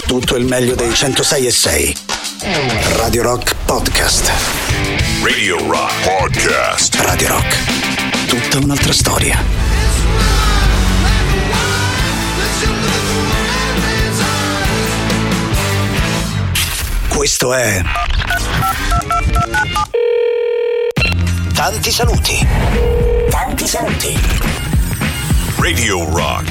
tutto il meglio dei 106.6. Radio Rock Podcast. Radio Rock Podcast. Radio Rock. Tutta un'altra storia. Questo è Tanti saluti. Tanti saluti. Radio Rock.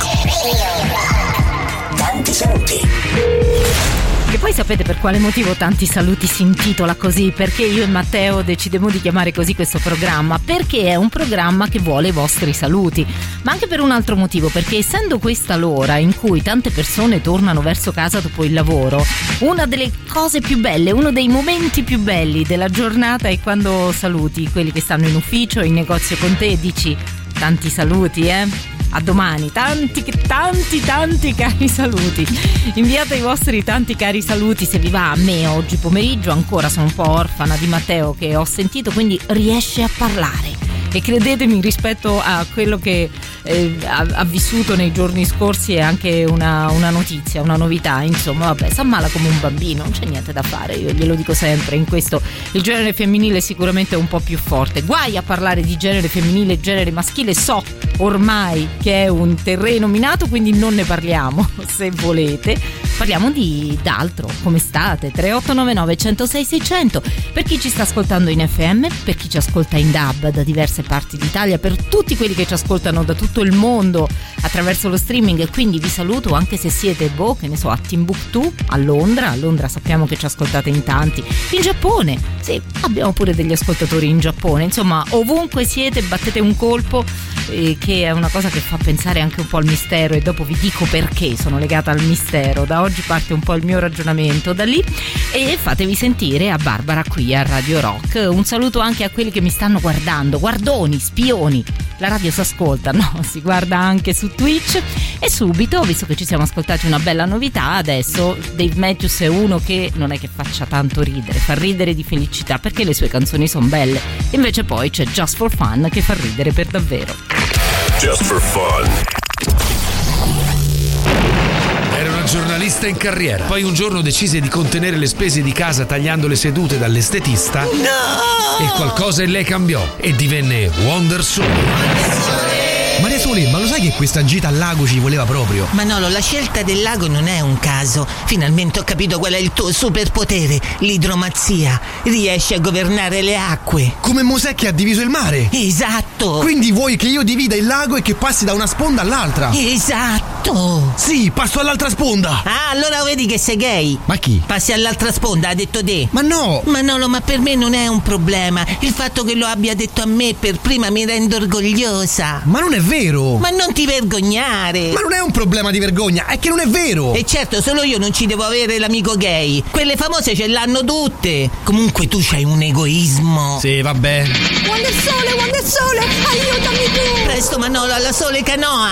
Tanti saluti. E poi sapete per quale motivo Tanti saluti si intitola così? Perché io e Matteo decidemmo di chiamare così questo programma, perché è un programma che vuole i vostri saluti, ma anche per un altro motivo, perché essendo questa l'ora in cui tante persone tornano verso casa dopo il lavoro, una delle cose più belle, uno dei momenti più belli della giornata è quando saluti quelli che stanno in ufficio, in negozio con te e dici tanti saluti, a domani, tanti cari saluti. Inviate i vostri tanti cari saluti se vi va. A me oggi pomeriggio ancora sono un po' orfana di Matteo che ho sentito, quindi riesce a parlare. E credetemi, rispetto a quello che ha vissuto nei giorni scorsi è anche una notizia, una novità. Insomma, vabbè, s'ammala come un bambino, non c'è niente da fare, io glielo dico sempre. In questo il genere femminile sicuramente è un po' più forte. Guai a parlare di genere femminile e genere maschile, so ormai che è un terreno minato, quindi non ne parliamo. Se volete parliamo d'altro. Come state? 3899 106 600 per chi ci sta ascoltando in FM, per chi ci ascolta in DAB da diverse parti d'Italia, per tutti quelli che ci ascoltano da tutto il mondo attraverso lo streaming. E quindi vi saluto anche se siete che ne so, a Timbuktu, a Londra sappiamo che ci ascoltate in tanti, in Giappone, sì, abbiamo pure degli ascoltatori in Giappone. Insomma, ovunque siete battete un colpo, che è una cosa che fa pensare anche un po' al mistero, e dopo vi dico perché sono legata al mistero. Da oggi parte un po' il mio ragionamento da lì, e fatevi sentire a Barbara qui a Radio Rock. Un saluto anche a quelli che mi stanno guardando, guardoni, spioni. La radio si ascolta, no? Si guarda anche su Twitch. E subito, visto che ci siamo ascoltati una bella novità, adesso Dave Matthews è uno che non è che faccia tanto ridere, fa ridere di felicità perché le sue canzoni sono belle. Invece poi c'è Just for Fun che fa ridere per davvero. Just for fun. Era una giornalista in carriera. Poi un giorno decise di contenere le spese di casa tagliando le sedute dall'estetista. No! E qualcosa in lei cambiò e divenne Wonder Sole. Maria Sole, ma lo sai che questa gita al lago ci voleva proprio? Manolo, la scelta del lago non è un caso. Finalmente ho capito qual è il tuo superpotere, l'idromazia. Riesci a governare le acque. Come Mosè che ha diviso il mare. Esatto. Quindi vuoi che io divida il lago e che passi da una sponda all'altra? Esatto. Sì, passo all'altra sponda. Ah, allora vedi che sei gay. Ma chi? Passi all'altra sponda, ha detto te. Ma no. Manolo, ma per me non è un problema. Il fatto che lo abbia detto a me per prima mi rende orgogliosa. Ma non è vero. Ma non ti vergognare. Ma non è un problema di vergogna, è che non è vero. E certo, solo io non ci devo avere l'amico gay. Quelle famose ce l'hanno tutte. Comunque tu c'hai un egoismo. Sì, vabbè. Wonder Sole, aiutami tu. Presto Manolo, alla Sole Canoa.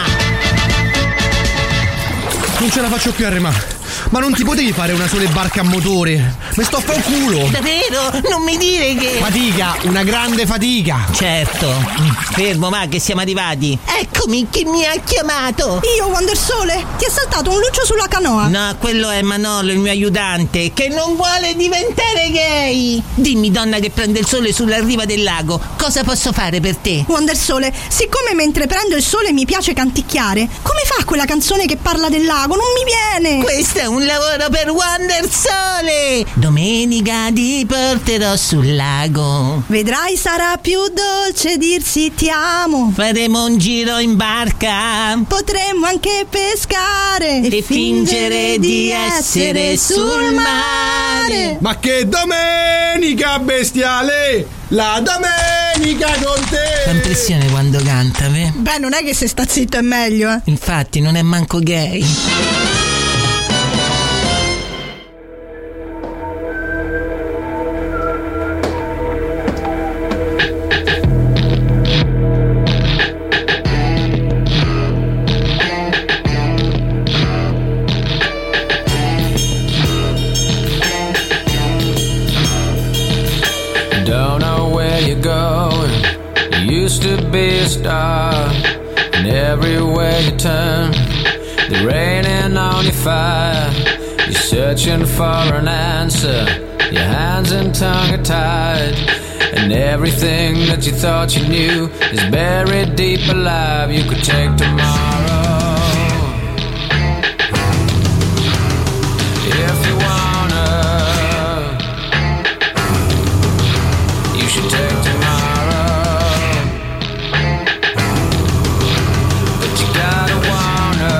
Non ce la faccio più a remare. Ma non ti potevi fare una sola barca a motore? Mi sto a fa un culo. Davvero? Non mi dire che... Fatica, una grande fatica. Certo. Fermo, ma che siamo arrivati. Eccomi, chi mi ha chiamato? Io, Wonder Sole. Ti è saltato un luccio sulla canoa. No, quello è Manolo, il mio aiutante, che non vuole diventare gay. Dimmi, donna che prende il sole sulla riva del lago, cosa posso fare per te? Wonder Sole, siccome mentre prendo il sole mi piace canticchiare, come fa quella canzone che parla del lago? Non mi viene. Questo è un lavoro per Wonder Sole. Domenica ti porterò sul lago. Vedrai, sarà più dolce dirsi ti amo. Faremo un giro in barca. Potremmo anche pescare e fingere di essere sul mare. Ma che domenica bestiale! La domenica con te! Fa impressione quando canta, beh? Beh, non è che se sta zitto è meglio, eh? Infatti, non è manco gay. Be a star, and everywhere you turn, they're raining on your fire. You searching for an answer. Your hands and tongue are tied, and everything that you thought you knew is buried deep alive. You could take tomorrow if you wanna. You should take tomorrow, but you gotta wanna.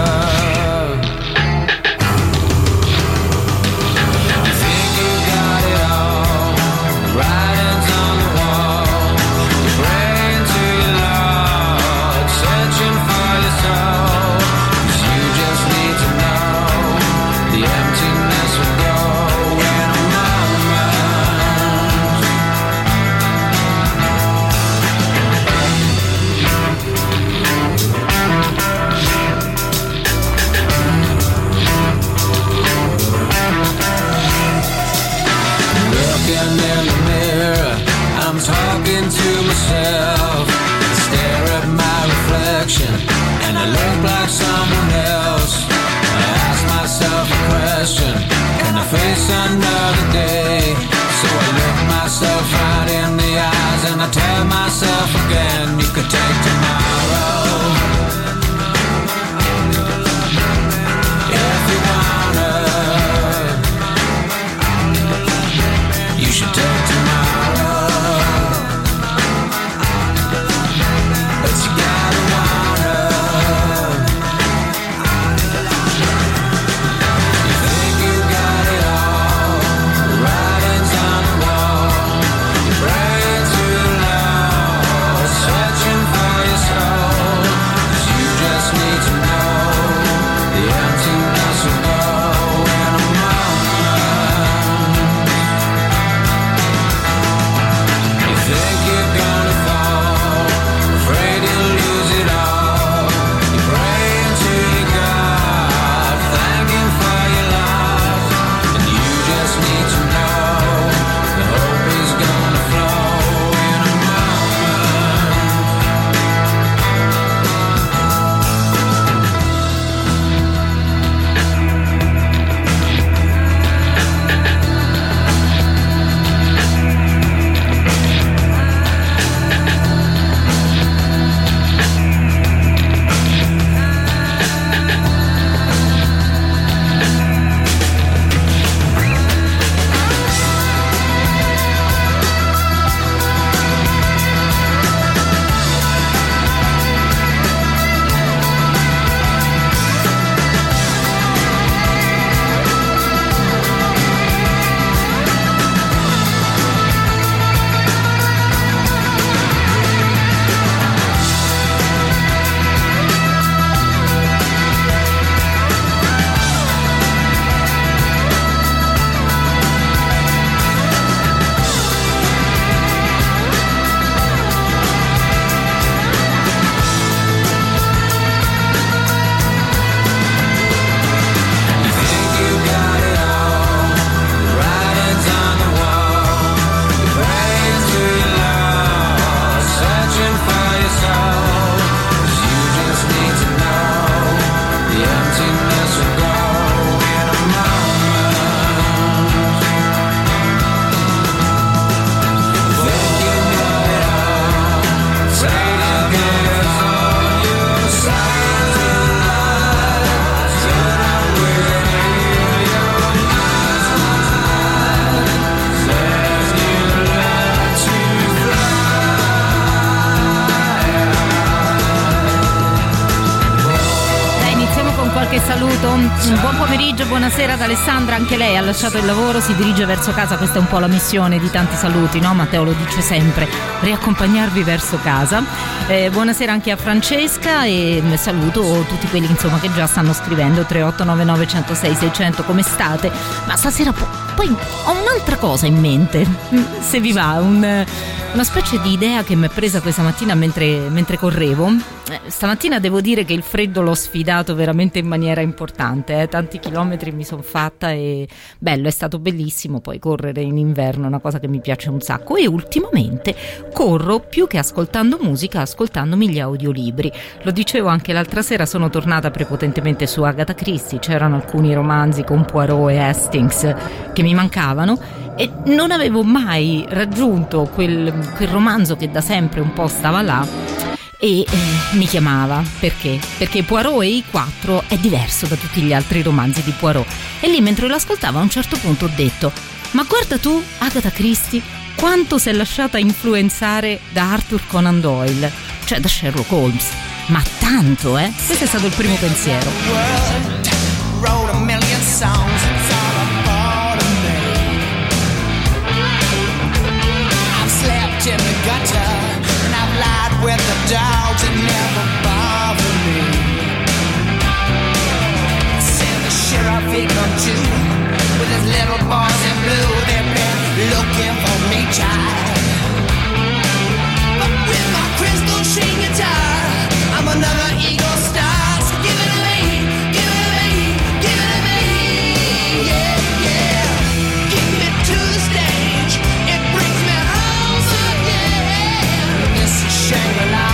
You think you got it all, writings on the wall. You're praying to your Lord, searching for your soul. 'Cause you just need to know the emptiness will go in a moment. Looking in the mirror, I'm talking to myself. I stare at my reflection and I look like someone else. I ask myself a question, can I face another day? So I look myself right in the eyes and I tell myself again, you could take tomorrow if you wanna. You should take tomorrow, but you gotta wanna. You think you got it all, writings on the wall. You pray to the Lord, searching for your soul. 'Cause you just need to know the emptiness will go in a moment. You think you're gonna fall, afraid you'll lose it all. You pray to your God, thanking for your love. And you just need to know the hope is gonna flow in a moment. You think you got it all, writings on the wall. You pray to your Lord, searching for your soul. 'Cause you just need to know the emptiness will go in a moment. You think you got it all, Satan is on your side tonight. Said I will heal your mind. Says you let you Dai, iniziamo con qualche saluto. Un buon pomeriggio, buonasera ad Alessandra, anche lei ha lasciato il lavoro, si dirige verso casa, questa è un po' la missione di tanti saluti, no? Matteo lo dice sempre, riaccompagnarvi verso casa. Buonasera anche a Francesca e saluto tutti quelli insomma che già stanno scrivendo 3899 106 600, come state? Ma stasera poi ho un'altra cosa in mente, se vi va, una specie di idea che mi è presa questa mattina mentre correvo. Stamattina devo dire che il freddo l'ho sfidato veramente in maniera importante, tanti chilometri mi sono fatta e bello, è stato bellissimo poi correre in inverno, è una cosa che mi piace un sacco, e ultimamente corro più che ascoltando musica, ascoltandomi gli audiolibri. Lo dicevo anche l'altra sera, sono tornata prepotentemente su Agatha Christie, c'erano alcuni romanzi con Poirot e Hastings che mi mancavano e non avevo mai raggiunto quel romanzo che da sempre un po' stava là e mi chiamava. Perché? Perché Poirot e i 4 è diverso da tutti gli altri romanzi di Poirot, e lì mentre lo ascoltavo a un certo punto ho detto: ma guarda tu, Agatha Christie, quanto si è lasciata influenzare da Arthur Conan Doyle, cioè da Sherlock Holmes, ma tanto, questo è stato il primo pensiero. In the gutter, and I've lied with the dogs and never bothered me. Send the sheriff, he come too, with his little boys in blue. They've been looking for me, child. But with my crystal string guitar, I'm another eagle star. So give it to me, give it to me, give it to me, yeah, yeah. Give me to the stage, it brings me home. Shangri-La,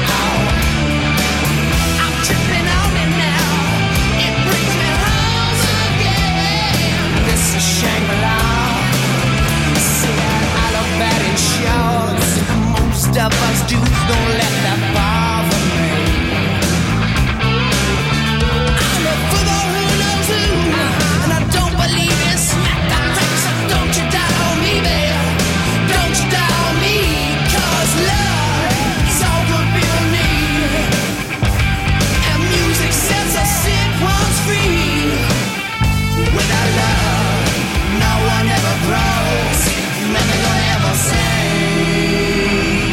I'm tripping on it now. It brings me home again. This is Shangri-La. See, I look bad in shorts. Most of us do. Don't let that bother me. I'm a football who knows who, and I don't believe in smack that thing. So don't you die on me, babe. Don't you die on me, 'cause love. Free. Without love, no one ever grows. Nothing gonna ever say.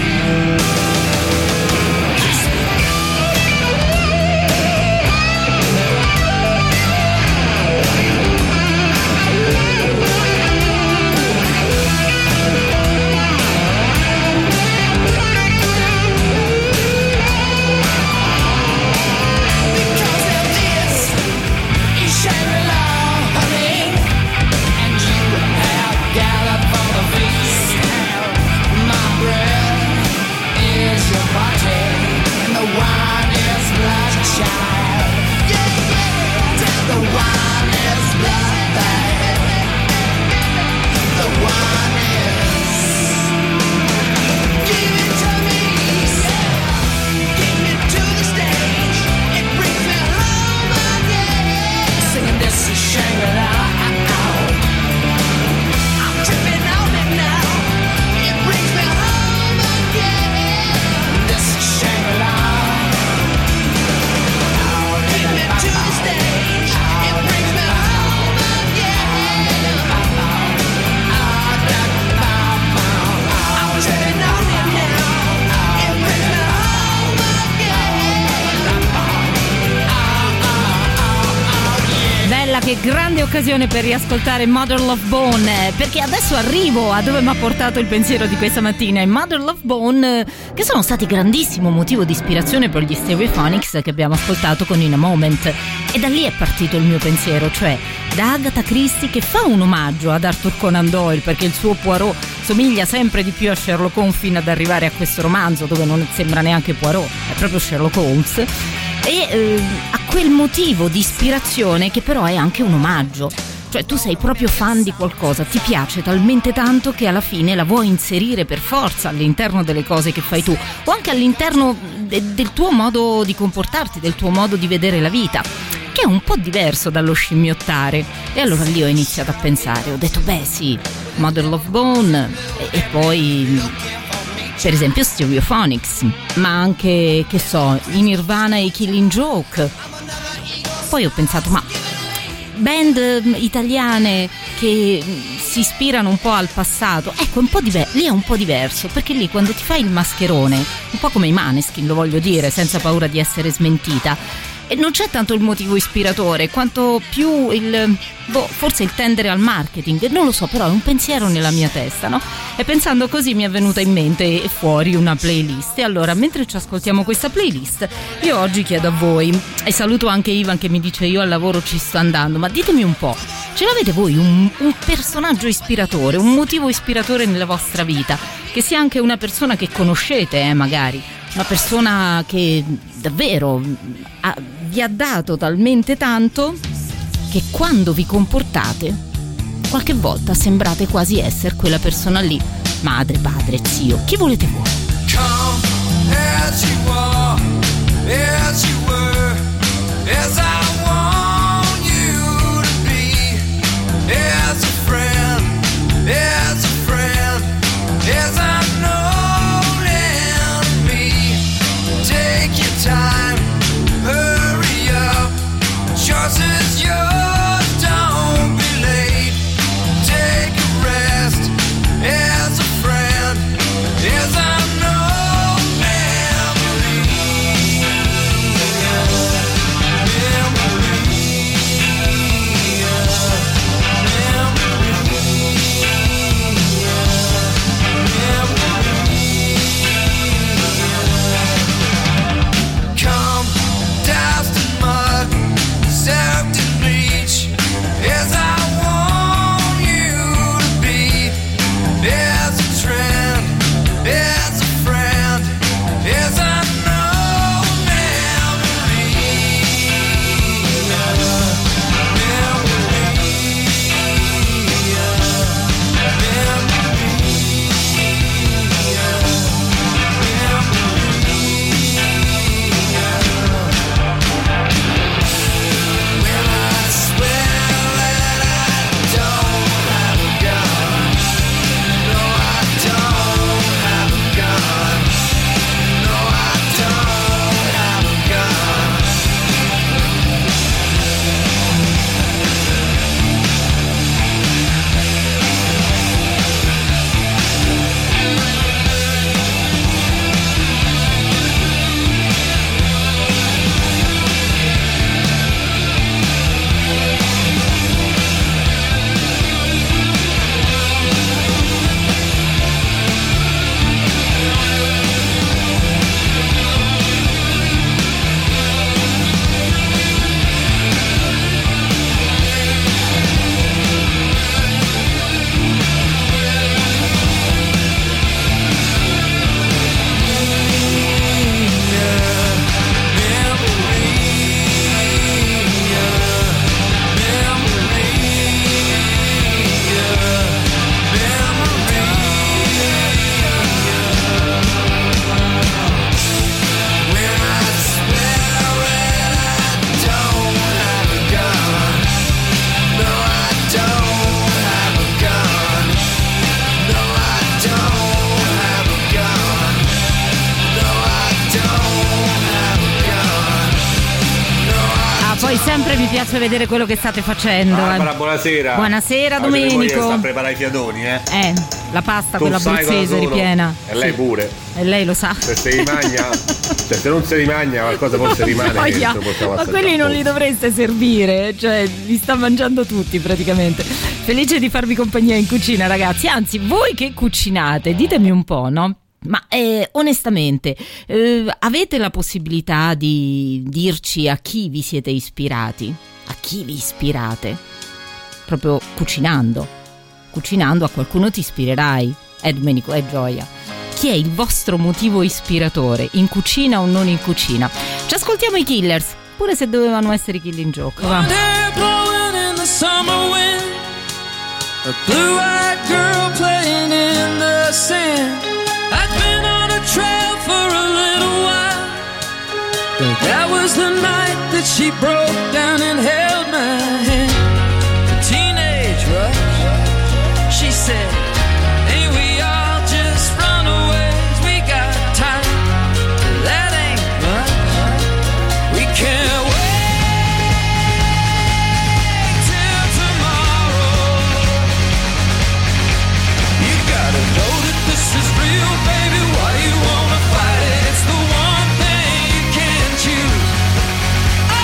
Che grande occasione per riascoltare Mother Love Bone, perché adesso arrivo a dove mi ha portato il pensiero di questa mattina. I Mother Love Bone, che sono stati grandissimo motivo di ispirazione per gli Stereophonics che abbiamo ascoltato con In a Moment, e da lì è partito il mio pensiero, cioè da Agatha Christie, che fa un omaggio ad Arthur Conan Doyle, perché il suo Poirot somiglia sempre di più a Sherlock Holmes fino ad arrivare a questo romanzo dove non sembra neanche Poirot, è proprio Sherlock Holmes, e a quel motivo di ispirazione che però è anche un omaggio. Cioè tu sei proprio fan di qualcosa, ti piace talmente tanto che alla fine la vuoi inserire per forza all'interno delle cose che fai tu, o anche all'interno del tuo modo di comportarti, del tuo modo di vedere la vita, che è un po' diverso dallo scimmiottare. E allora lì ho iniziato a pensare, ho detto beh sì, Mother Love Bone e poi per esempio Stereophonics, ma anche, che so, i Nirvana e i Killing Joke. Poi ho pensato, ma band italiane che si ispirano un po' al passato, ecco, lì è un po' diverso, perché lì quando ti fai il mascherone, un po' come i Maneskin, lo voglio dire senza paura di essere smentita, E non c'è tanto il motivo ispiratore quanto più forse il tendere al marketing, non lo so, però è un pensiero nella mia testa, no? E pensando così mi è venuta in mente fuori una playlist. E allora, mentre ci ascoltiamo questa playlist, io oggi chiedo a voi, e saluto anche Ivan che mi dice io al lavoro ci sto andando, ma ditemi un po', ce l'avete voi un personaggio ispiratore, un motivo ispiratore nella vostra vita, che sia anche una persona che conoscete, magari una persona che davvero vi ha dato talmente tanto che quando vi comportate qualche volta sembrate quasi essere quella persona lì, madre, padre, zio, chi volete voi. Come as you are, as you were, as I want you to be, as a friend, as I know in me. Take your time, hurry up, choice is yours, don't be late. Take a rest, as a friend, as I know memory. Come doused in mud, soaked in bleach, as I want you to be, as a trend, as a friend, as I know memory. When I swear that I don't have a gun, no I don't have a gun, no I don't have a gun. Poi sempre mi piace vedere quello che state facendo. Barbara, buonasera. Buonasera Oggi Domenico. sta a preparare i fiadoni, La pasta, Tu quella sai abruzzese cosa sono? ripiena. E lei pure. E lei lo sa. Se si rimagna, cioè, se non si rimagna qualcosa forse rimane. Voglia. Che possiamo Ma assaggiare quelli non un li po'. dovreste servire, cioè li sta mangiando tutti praticamente. Felice di farvi compagnia in cucina, ragazzi. Anzi, voi che cucinate, ditemi un po', no? Ma onestamente, avete la possibilità di dirci a chi vi siete ispirati? A chi vi ispirate? Proprio cucinando. Cucinando a qualcuno ti ispirerai. Domenico, è gioia. Chi è il vostro motivo ispiratore? In cucina o non in cucina? Ci ascoltiamo i Killers, pure se dovevano essere i Killing Joke. Va. A blue-eyed girl playing in the sand. I'd been on a trail for a little while, but that was the night that she broke down and held my hand. A teenage rush, she said, ain't we all just runaways? We got time, that ain't much. We can't wait till tomorrow. You gotta know that this is real, baby. Why you wanna fight it? It's the one thing you can't choose. Oh,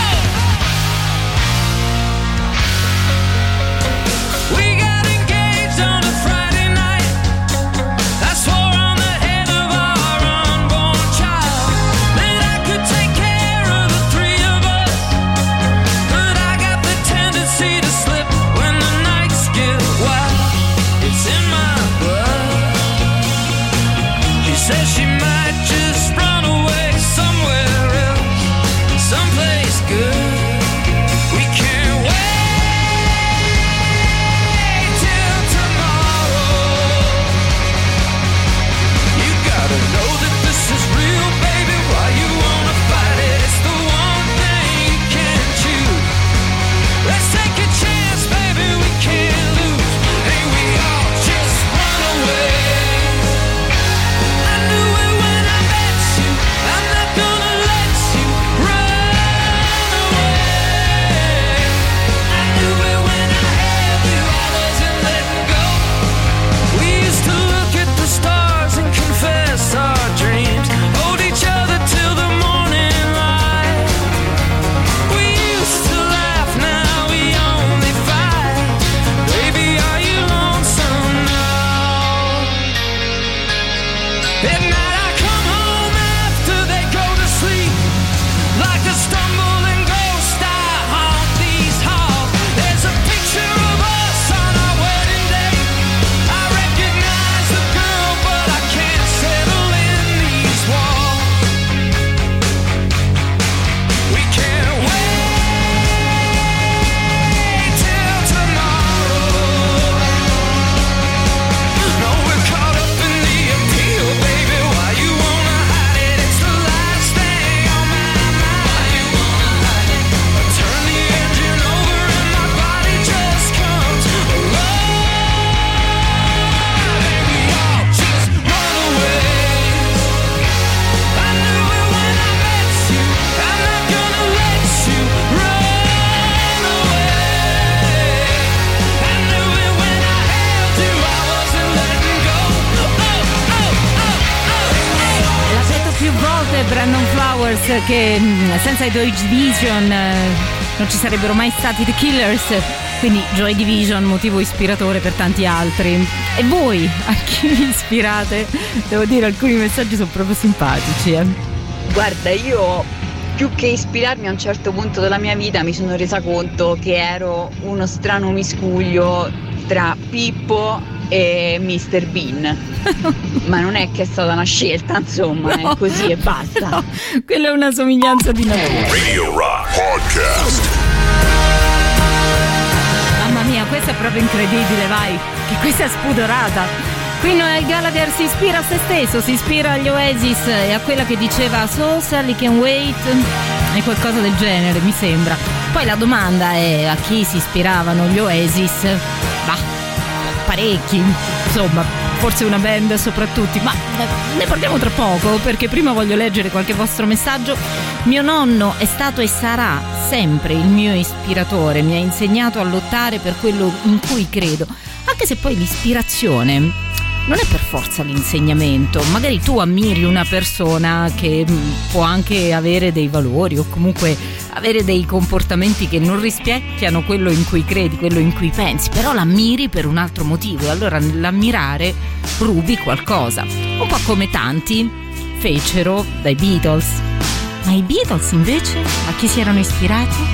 Killers, che senza i Joy Division non ci sarebbero mai stati The Killers, quindi Joy Division motivo ispiratore per tanti altri. E voi, a chi vi ispirate? Devo dire, alcuni messaggi sono proprio simpatici. Guarda, io più che ispirarmi a un certo punto della mia vita mi sono resa conto che ero uno strano miscuglio tra Pippo e Mr. Bean. Ma non è che è stata una scelta, insomma, no, è così e basta. No, quella è una somiglianza di natura. Radio Rock Podcast. Mamma mia, questa è proprio incredibile, vai, che questa è spudorata. Qui Noel Gallagher si ispira a se stesso, si ispira agli Oasis e a quella che diceva So Sally Can Wait, è qualcosa del genere, mi sembra. Poi la domanda è: a chi si ispiravano gli Oasis? Bah, parecchi, insomma, forse una band soprattutto, ma ne parliamo tra poco, perché prima voglio leggere qualche vostro messaggio. Mio nonno è stato e sarà sempre il mio ispiratore, mi ha insegnato a lottare per quello in cui credo, anche se poi l'ispirazione non è per forza l'insegnamento. Magari tu ammiri una persona che può anche avere dei valori o comunque avere dei comportamenti che non rispecchiano quello in cui credi, quello in cui pensi, però l'ammiri per un altro motivo e allora nell'ammirare rubi qualcosa, un po' come tanti fecero dai Beatles. Ma i Beatles invece a chi si erano ispirati?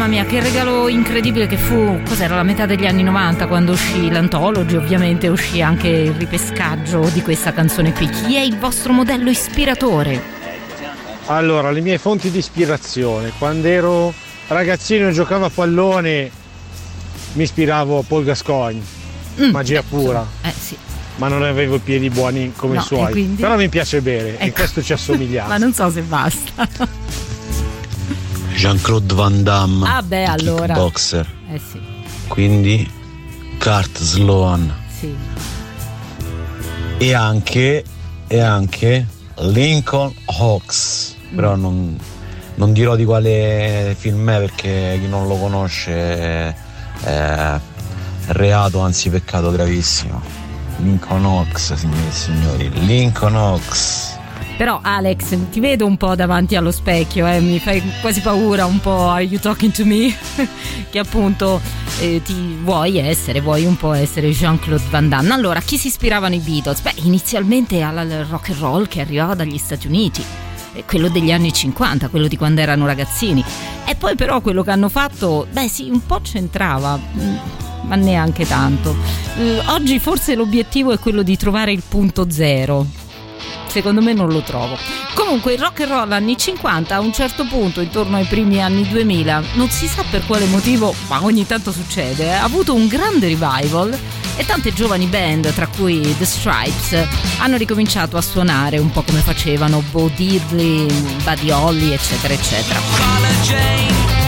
mamma mia, che regalo incredibile che fu. Cos'era, la metà degli anni 90, quando uscì l'Anthology, ovviamente uscì anche il ripescaggio di questa canzone qui. Chi è il vostro modello ispiratore? Allora, le mie fonti di ispirazione: quando ero ragazzino e giocavo a pallone mi ispiravo a Paul Gascoigne, magia pura. Sì. Ma non avevo i piedi buoni come i suoi. Quindi... Però mi piace bere, e questo ci assomigliamo. Ma non so se basta. Jean-Claude Van Damme. Ah beh, allora. Boxer. Sì. Quindi Kurt Sloan. Sì. E anche Lincoln Hawks. Però non dirò di quale film è, perché chi non lo conosce è reato, anzi peccato gravissimo. Lincoln Hawks, signore e signori, Lincoln Hawks. Però Alex, ti vedo un po' davanti allo specchio, mi fai quasi paura un po'. Are you talking to me? Che appunto vuoi un po' essere Jean-Claude Van Damme. Allora, chi si ispiravano i Beatles? Beh, inizialmente al rock and roll che arrivava dagli Stati Uniti, quello degli anni 50, quello di quando erano ragazzini. E poi però quello che hanno fatto, beh sì, un po' c'entrava, ma neanche tanto. Oggi forse l'obiettivo è quello di trovare il punto zero. Secondo me non lo trovo. Comunque il rock and roll anni 50, a un certo punto, intorno ai primi anni 2000, non si sa per quale motivo, ma ogni tanto succede, ha avuto un grande revival, e tante giovani band, tra cui The Stripes, hanno ricominciato a suonare un po' come facevano Bo Diddley, Buddy Holly, eccetera eccetera.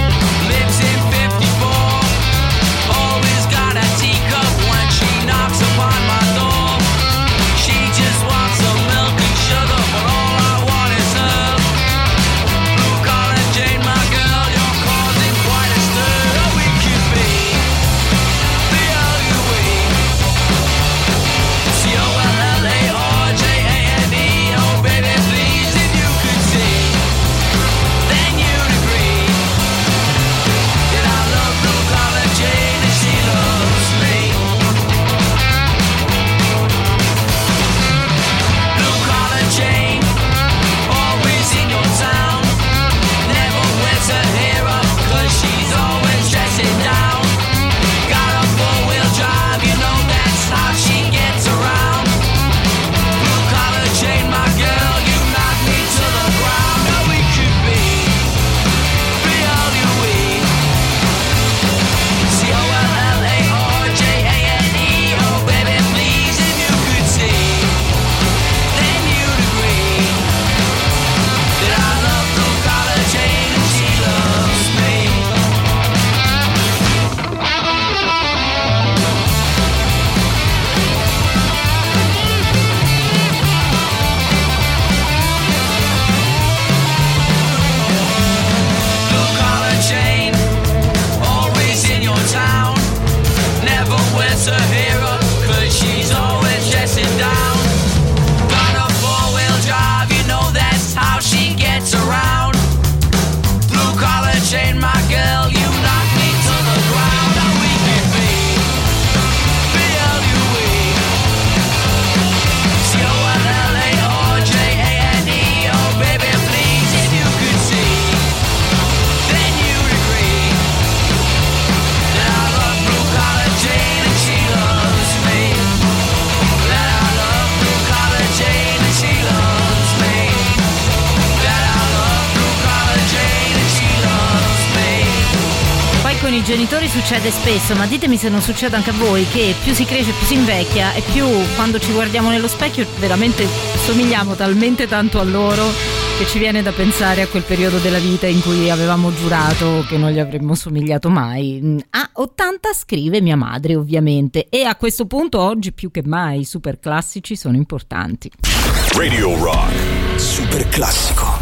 Genitori succede spesso, ma ditemi se non succede anche a voi, che più si cresce, più si invecchia, e più quando ci guardiamo nello specchio veramente somigliamo talmente tanto a loro che ci viene da pensare a quel periodo della vita in cui avevamo giurato che non gli avremmo somigliato mai. A 80 scrive mia madre, ovviamente, e a questo punto oggi più che mai i super classici sono importanti. Radio Rock Super classico.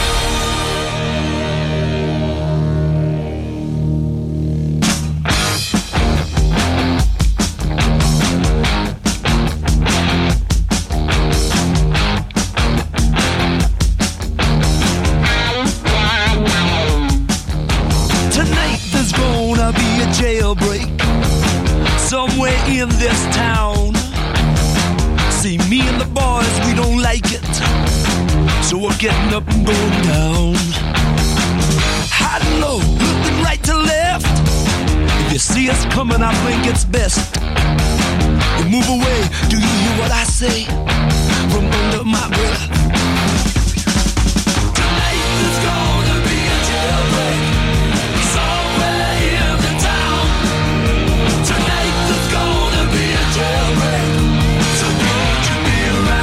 Jailbreak somewhere in this town. See, me and the boys, we don't like it, so we're getting up and going down. high and low, looking right to left. If you see us coming, I think it's best you move away. Do you hear what I say from under my breath? Tonight there's gonna be a jailbreak somewhere in the town. Tonight there's gonna be a jailbreak, so won't you be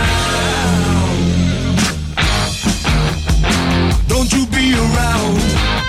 around? Don't you be around.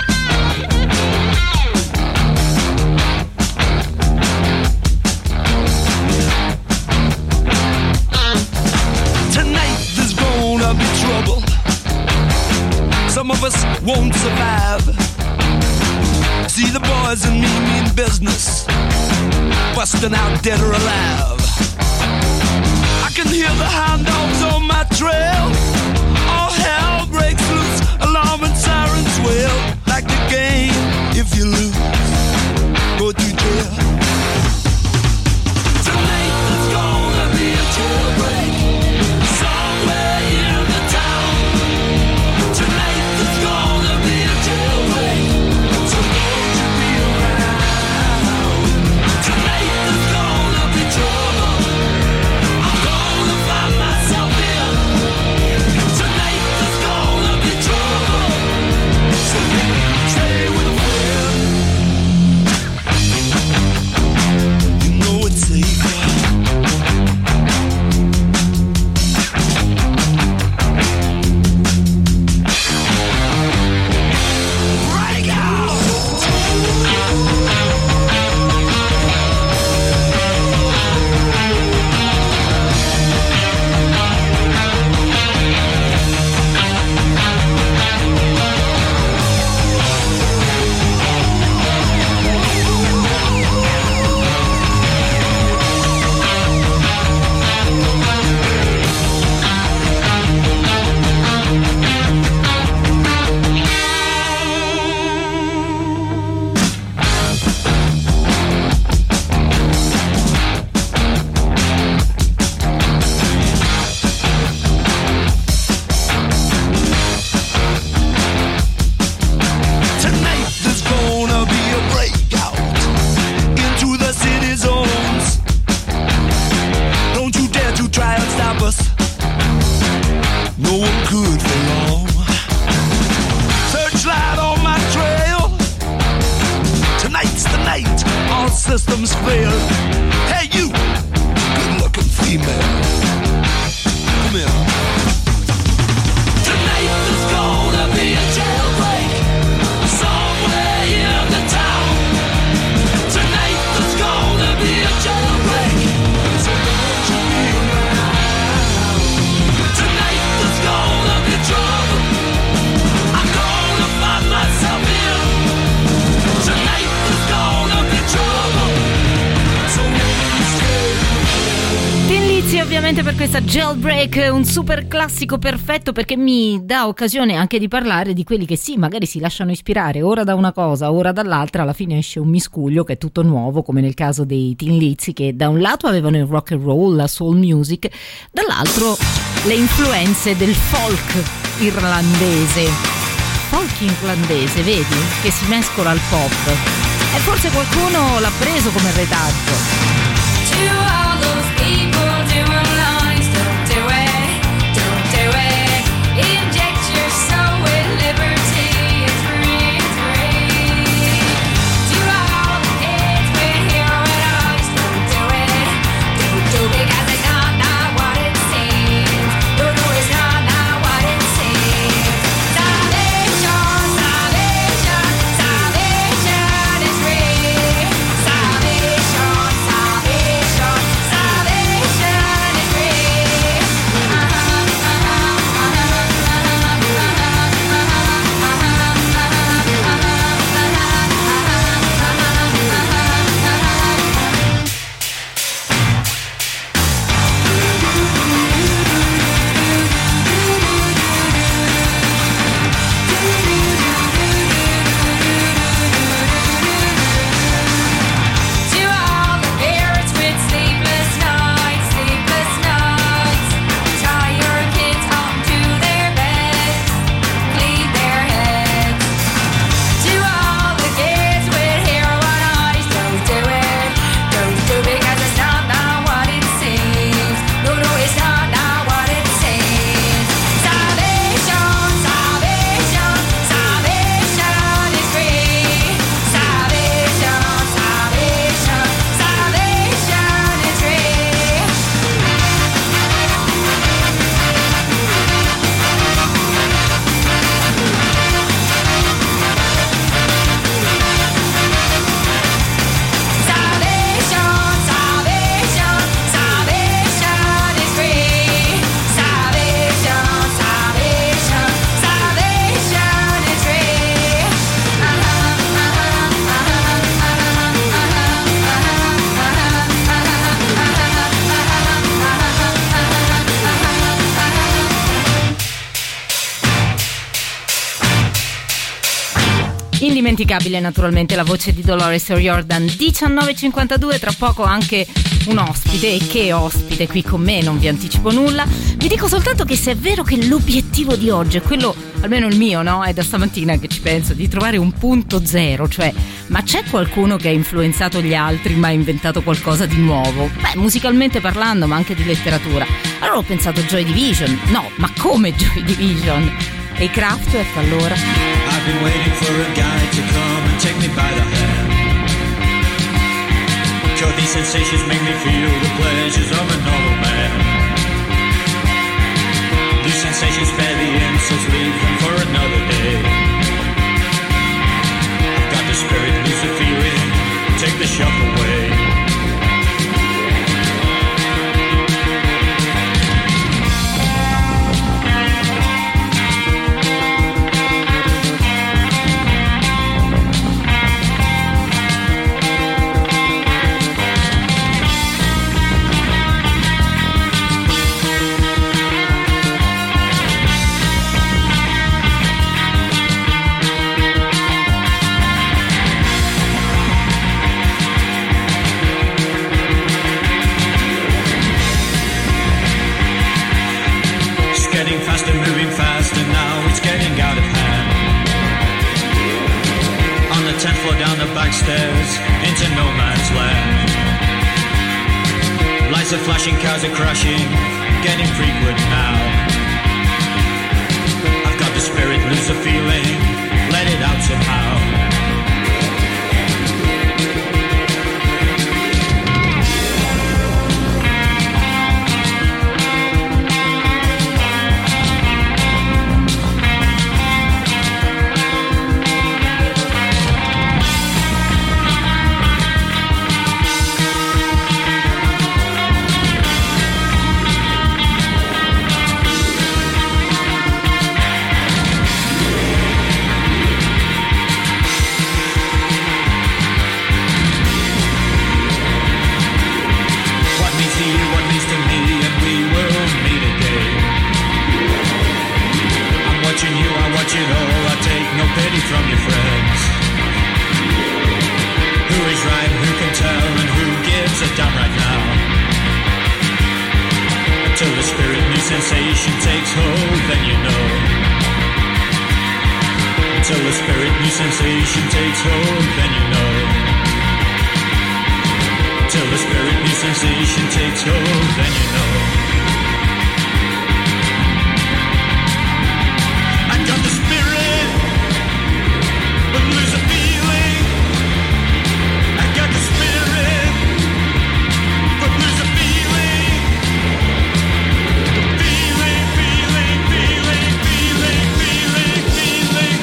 Trouble. Some of us won't survive. See the boys and me mean business, busting out dead or alive. I can hear the hound dogs on my trail. All hell breaks loose, alarm and sirens wail. Like the game, if you lose, go to jail. Tonight there's gonna be a jailbreak somewhere in the town. Tonight there's gonna be a jailbreak, so won't you be around? Tonight there's gonna be trouble, I'm gonna find myself in. Tonight there's gonna be trouble, so stay with a friend. You know it's safe. Systems fail. Hey, you, good-looking female, come here. Tonight there's gonna be a jailbreak somewhere in the town. Tonight there's gonna be a jailbreak, so don't you be around. Tonight there's gonna be trouble, I'm gonna find myself in. Tonight there's gonna be trouble. Tin Lizzy ovviamente per questa Jailbreak, un super classico perfetto perché mi dà occasione anche di parlare di quelli che sì, magari si lasciano ispirare ora da una cosa, ora dall'altra, alla fine esce un miscuglio che è tutto nuovo, come nel caso dei Tin Lizzy, che da un lato avevano il rock and roll, la soul music, dall'altro le influenze del folk irlandese, vedi, che si mescola al pop, e forse qualcuno l'ha preso come retaggio. To all those people doing lines, don't do it. Inject your soul with liberty, it's free. To all the kids with heroin eyes, don't do it, because it's not what it seems. No, it's not what it seems. Salvation is free. Salvation Indimenticabile naturalmente la voce di Dolores O'Riordan. 19:52, tra poco anche un ospite. E che ospite qui con me, non vi anticipo nulla. Vi dico soltanto che se è vero che l'obiettivo di oggi è quello, almeno il mio, no? È da stamattina che ci penso, di trovare un punto zero, cioè ma c'è qualcuno che ha influenzato gli altri ma ha inventato qualcosa di nuovo? Beh, musicalmente parlando, ma anche di letteratura. Allora ho pensato Joy Division. No, ma come Joy Division? E i Kraftwerk allora? I've been waiting for a guy to come and take me by the hand. Sure, these sensations make me feel the pleasures of a normal man. These sensations spare the insults, leave them for another day. I've got the spirit, lose the feeling, take the shock away. Moving faster now, it's getting out of hand. On the 10th floor, down the back stairs, into no man's land. Lights are flashing, cars are crashing, getting frequent now. I've got the spirit, lose the feeling, let it out somehow. From your friends, who is right, who can tell, and who gives a damn right now? Until the spirit new sensation takes hold, then you know. Until the spirit new sensation takes hold, then you know. Until the spirit new sensation takes hold, then you know. I got the spirit, but lose a feeling. I got the spirit, but lose a feeling. Feeling, feeling, feeling, feeling, feeling, feeling,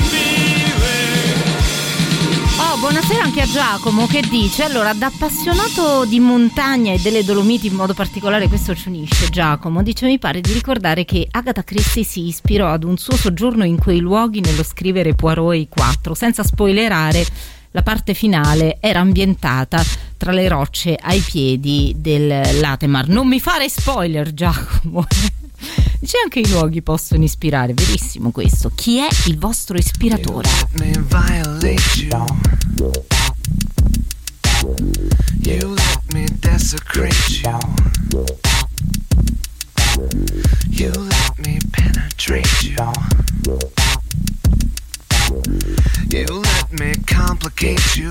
feeling. Oh, buonasera anche a Giacomo che dice: allora, da appassionato di montagna e delle Dolomiti in modo particolare, questo ci unisce. Giacomo dice: mi pare di ricordare che Agatha Christie si ispirò ad un suo soggiorno in quei luoghi nello scrivere Poirot e i Quattro. Senza spoilerare, la parte finale era ambientata tra le rocce ai piedi del Latemar. Non mi fare spoiler, Giacomo. Dice anche i luoghi possono ispirare, verissimo questo. Chi è il vostro ispiratore? You let me desecrate you. You let me penetrate you. You let me complicate you.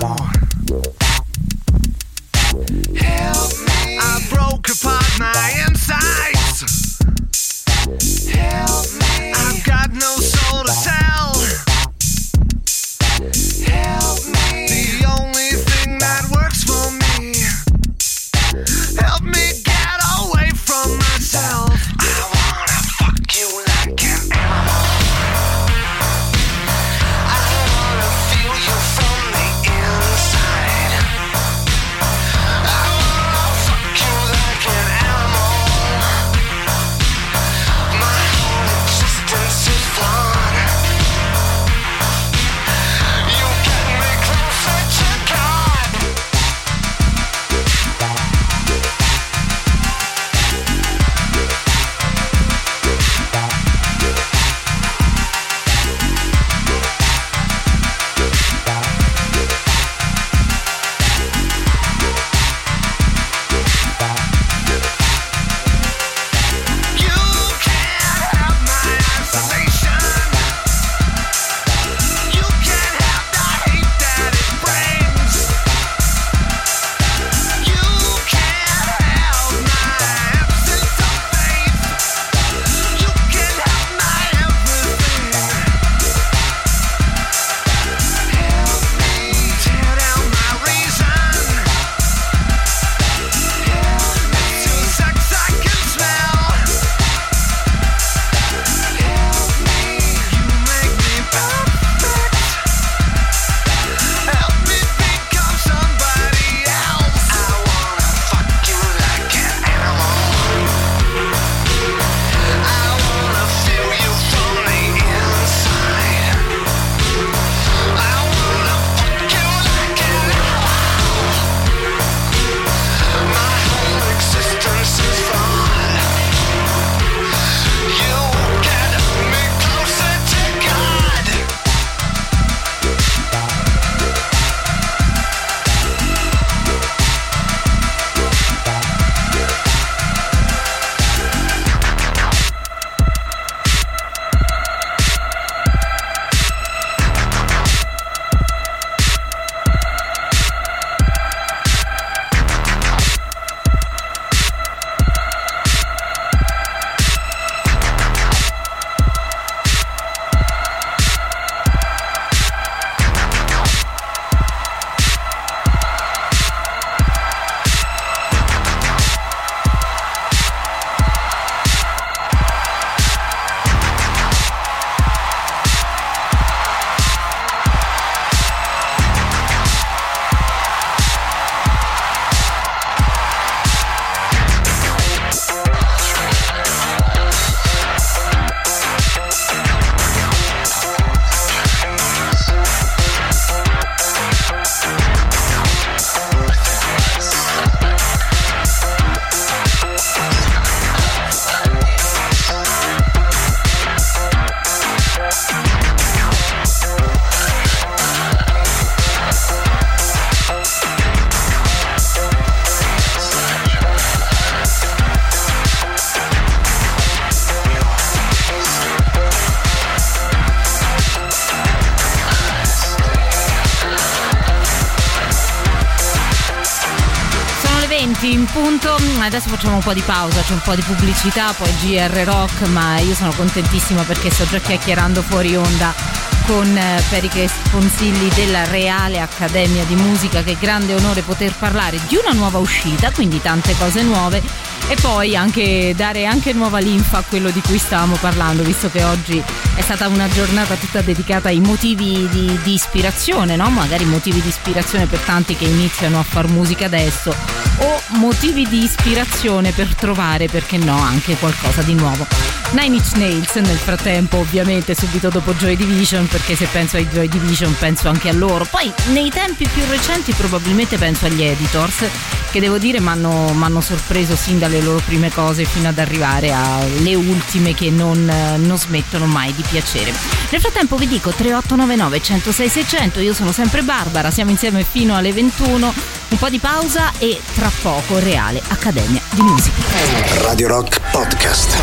Help me. I broke apart my insides. Help me. I've got no soul to tell. Help me. The only thing that works for me. Help me get away from myself. I wanna fuck you like an animal. I wanna feel you from the inside. I wanna fuck you like an animal. 10:20 in punto. Adesso facciamo un po' di pausa, c'è un po' di pubblicità, poi GR Rock, ma io sono contentissima perché sto già chiacchierando fuori onda con Pericle Sponsilli della Reale Accademia di Musica. Che grande onore poter parlare di una nuova uscita, quindi tante cose nuove, e poi anche dare anche nuova linfa a quello di cui stavamo parlando, visto che oggi è stata una giornata tutta dedicata ai motivi di ispirazione, no? Magari motivi di ispirazione per tanti che iniziano a far musica adesso, o motivi di ispirazione per trovare, perché no, anche qualcosa di nuovo. Nine Inch Nails nel frattempo, ovviamente subito dopo Joy Division, perché se penso ai Joy Division penso anche a loro. Poi nei tempi più recenti probabilmente penso agli Editors, che devo dire m'hanno sorpreso sin dalle loro prime cose fino ad arrivare alle ultime che non smettono mai di piacere. Nel frattempo vi dico 3899 106 600, io sono sempre Barbara, siamo insieme fino alle 21, un po' di pausa e tra poco Reale Accademia di Musica. Radio Rock Podcast.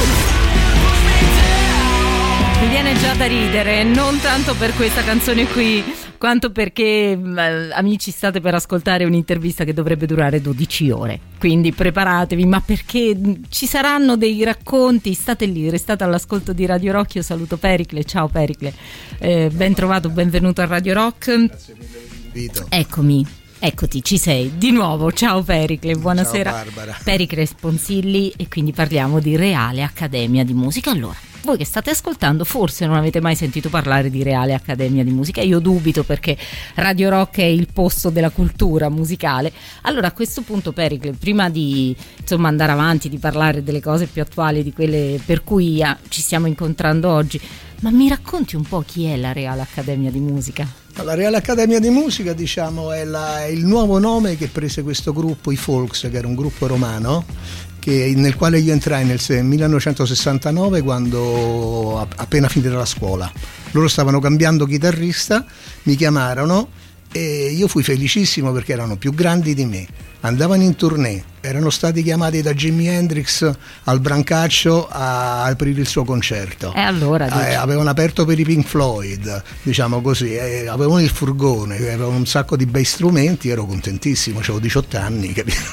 Mi viene già da ridere, non tanto per questa canzone qui, quanto perché, amici, state per ascoltare un'intervista che dovrebbe durare 12 ore, quindi preparatevi, ma perché ci saranno dei racconti. State lì, restate all'ascolto di Radio Rock. Io saluto Pericle, ciao Pericle, ben trovato, benvenuto a Radio Rock. Grazie mille dell'invito. Eccoti, ci sei di nuovo. Ciao Pericle, buonasera. Ciao Barbara. Pericle Sponsilli, e quindi parliamo di Reale Accademia di Musica. Allora, voi che state ascoltando forse non avete mai sentito parlare di Reale Accademia di Musica. Io dubito, perché Radio Rock è il posto della cultura musicale. Allora, a questo punto, Pericle, prima di andare avanti, di parlare delle cose più attuali, di quelle per cui ci stiamo incontrando oggi, ma mi racconti un po' chi è la Reale Accademia di Musica? La Reale Accademia di Musica, diciamo, è il nuovo nome che prese questo gruppo, i Folks, che era un gruppo romano nel quale io entrai nel 1969, quando appena finita la scuola. Loro stavano cambiando chitarrista, mi chiamarono e io fui felicissimo perché erano più grandi di me, andavano in tournée, erano stati chiamati da Jimi Hendrix al Brancaccio a aprire il suo concerto, avevano aperto per i Pink Floyd, diciamo così, avevano il furgone, avevano un sacco di bei strumenti, ero contentissimo, avevo 18 anni, capito?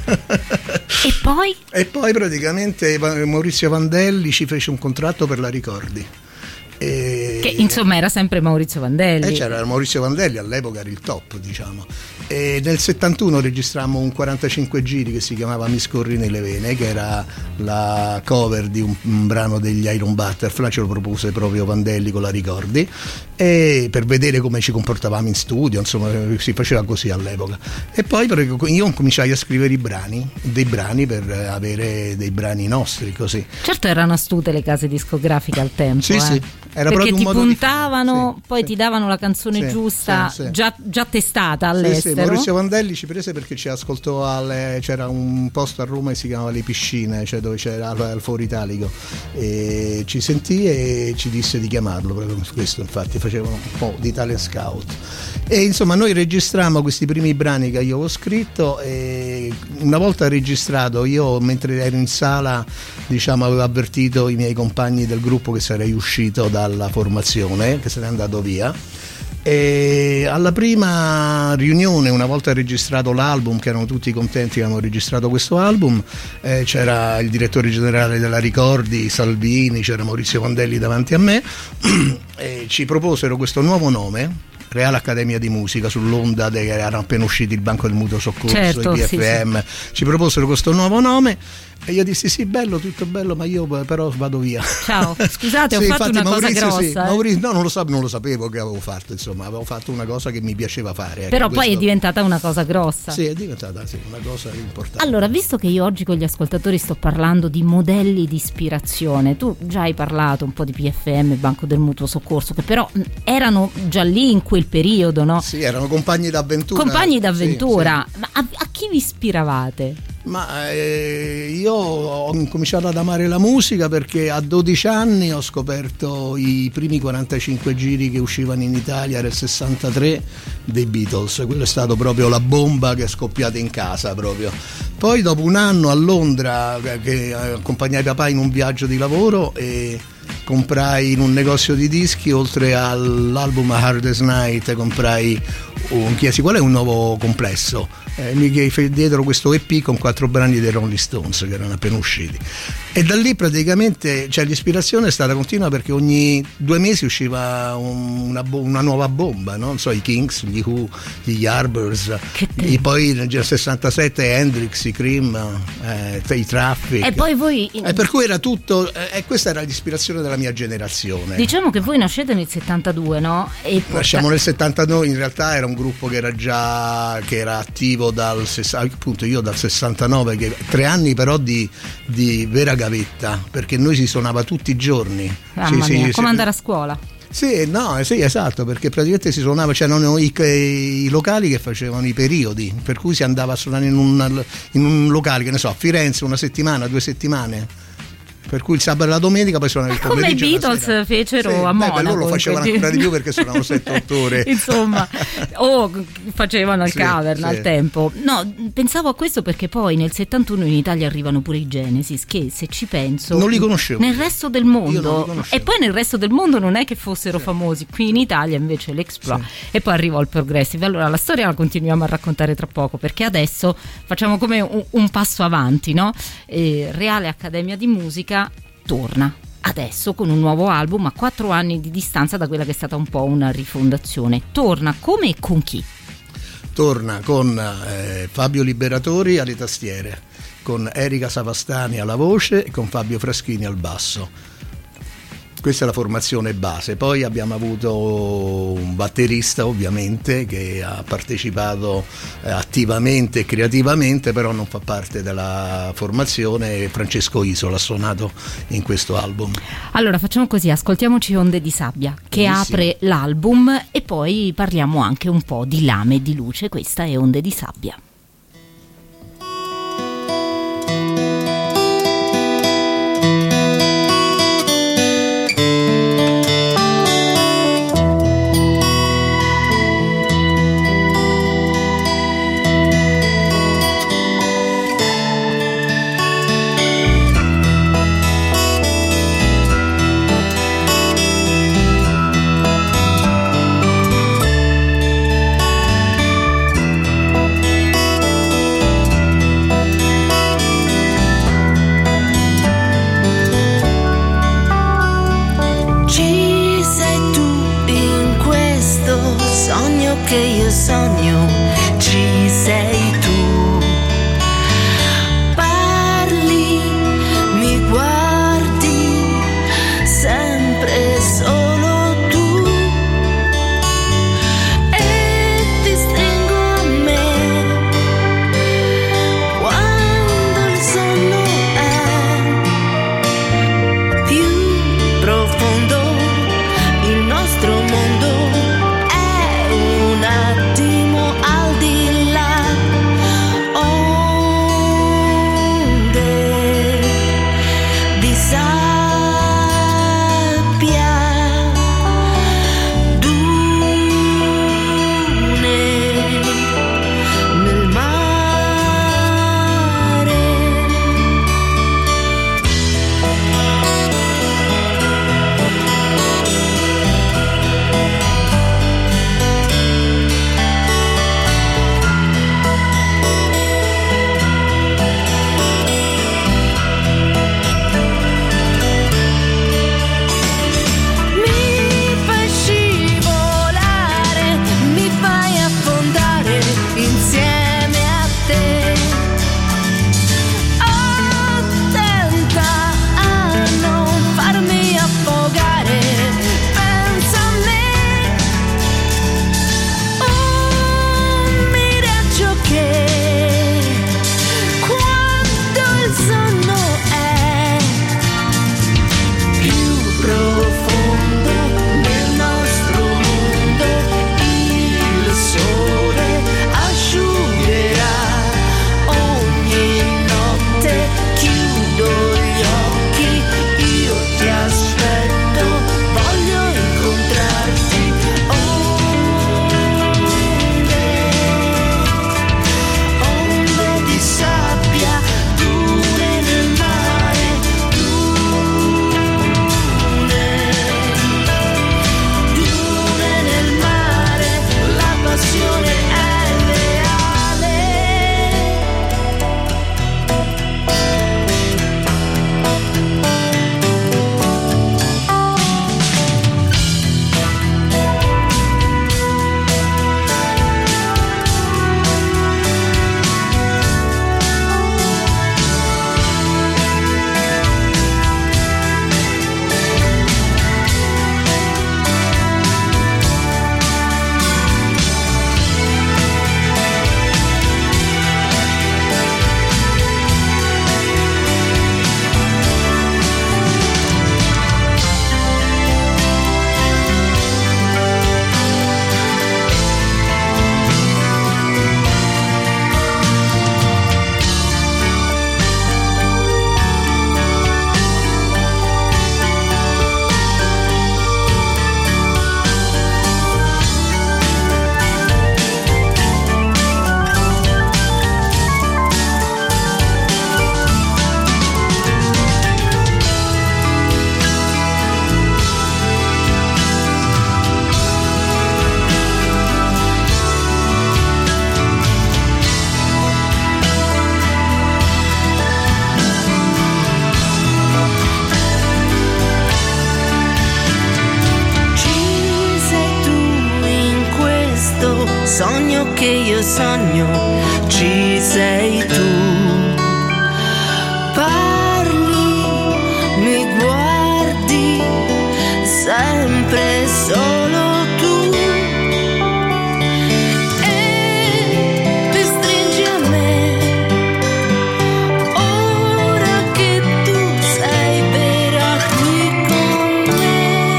E poi praticamente Maurizio Vandelli ci fece un contratto per la Ricordi. Che insomma era sempre Maurizio Vandelli. C'era Maurizio Vandelli, all'epoca era il top, diciamo. E nel 71 registrammo un 45 giri che si chiamava Mi scorri nelle vene, che era la cover di un brano degli Iron Butterfly, ce lo propose proprio Vandelli con la Ricordi, e per vedere come ci comportavamo in studio, insomma si faceva così all'epoca. E poi io cominciai a scrivere dei brani per avere dei brani nostri, così. Certo, erano astute le case discografiche al tempo. Sì. Era perché proprio ti un modo puntavano, poi ti davano la canzone giusta, già testata all'estero. Maurizio Vandelli ci prese perché ci ascoltò c'era un posto a Roma che si chiamava Le Piscine, cioè dove c'era al Foro Italico, e ci sentì e ci disse di chiamarlo proprio per questo. Infatti facevano un po' di talent scout, e insomma noi registrammo questi primi brani che io avevo scritto, e una volta registrato, io mentre ero in sala, diciamo, avevo avvertito i miei compagni del gruppo che sarei uscito dalla formazione, che sarei andato via, e alla prima riunione, una volta registrato l'album, che erano tutti contenti che avevamo registrato questo album, c'era il direttore generale della Ricordi, Salvini, c'era Maurizio Vandelli davanti a me e ci proposero questo nuovo nome, Reale Accademia di Musica, sull'onda che erano appena usciti il Banco del Mutuo Soccorso, i PFM, ci proposero questo nuovo nome. E io dissi sì, bello, tutto bello, ma io però vado via. Ciao, scusate, ho fatto una Maurizio, cosa grossa. No, non lo sapevo che avevo fatto, insomma, avevo fatto una cosa che mi piaceva fare. Però poi è diventata una cosa grossa. Sì, è diventata una cosa importante. Allora, visto che io oggi con gli ascoltatori sto parlando di modelli di ispirazione, tu già hai parlato un po' di PFM, Banco del Mutuo Soccorso, che però erano già lì in quel periodo, no? Sì, erano compagni d'avventura. Sì. Ma a chi vi ispiravate? Ma io ho incominciato ad amare la musica perché a 12 anni ho scoperto i primi 45 giri che uscivano in Italia, era il 63, dei Beatles. Quello è stato proprio la bomba che è scoppiata in casa proprio. Poi dopo un anno a Londra, che accompagnai papà in un viaggio di lavoro, e comprai in un negozio di dischi, oltre all'album Hardest Night, comprai mi chiesi qual è un nuovo complesso, mi diedero questo EP con 4 brani dei Rolling Stones che erano appena usciti, e da lì praticamente l'ispirazione è stata continua, perché ogni 2 mesi usciva una nuova bomba, no? Non so, i Kings, gli Who, gli Yardbirds, poi nel 67 Hendrix, i Cream, i Traffic, e poi voi per cui era tutto, e questa era l'ispirazione della mia generazione. Diciamo che voi nascete nel 72, no? Nasciamo nel 79, in realtà era un gruppo che era attivo appunto io dal 69, che 3 anni però di vera gavetta, perché noi si suonava tutti i giorni. Mamma mia, come andare a scuola. Sì, esatto, perché praticamente si suonava, c'erano i locali che facevano i periodi, per cui si andava a suonare in un locale, che ne so, a Firenze 1 settimana, 2 settimane. Per cui il sabato e la domenica poi suonano il pomeriggio. Come i Beatles fecero a Monaco. Loro lo facevano ancora di più, perché suonavano 7-8 ore. Insomma, facevano il cavern al tempo. No, pensavo a questo perché poi nel 71 in Italia arrivano pure i Genesis, che se ci penso non li conoscevo. Nel resto del mondo, e poi nel resto del mondo non è che fossero famosi, qui in Italia invece l'Explore, e poi arrivò il Progressive. Allora la storia la continuiamo a raccontare tra poco, perché adesso facciamo come un passo avanti, no? Reale Accademia di Musica torna adesso con un nuovo album a 4 anni di distanza da quella che è stata un po' una rifondazione. Torna come e con chi? Torna con Fabio Liberatori alle tastiere, con Erika Savastani alla voce e con Fabio Fraschini al basso. Questa è la formazione base. Poi abbiamo avuto un batterista, ovviamente, che ha partecipato attivamente e creativamente, però non fa parte della formazione. Francesco Isola ha suonato in questo album. Allora facciamo così, ascoltiamoci Onde di Sabbia, che apre l'album, e poi parliamo anche un po' di Lame e di Luce. Questa è Onde di Sabbia. Che io sogno, ci sei tu. Parli, mi guardi, sempre solo tu, e ti stringo a me quando il sonno è più profondo. Il nostro mondo un attimo sogno che io sogno, ci sei tu. Parli, mi guardi, sempre solo tu. E ti stringi a me, ora che tu sei vera qui con me.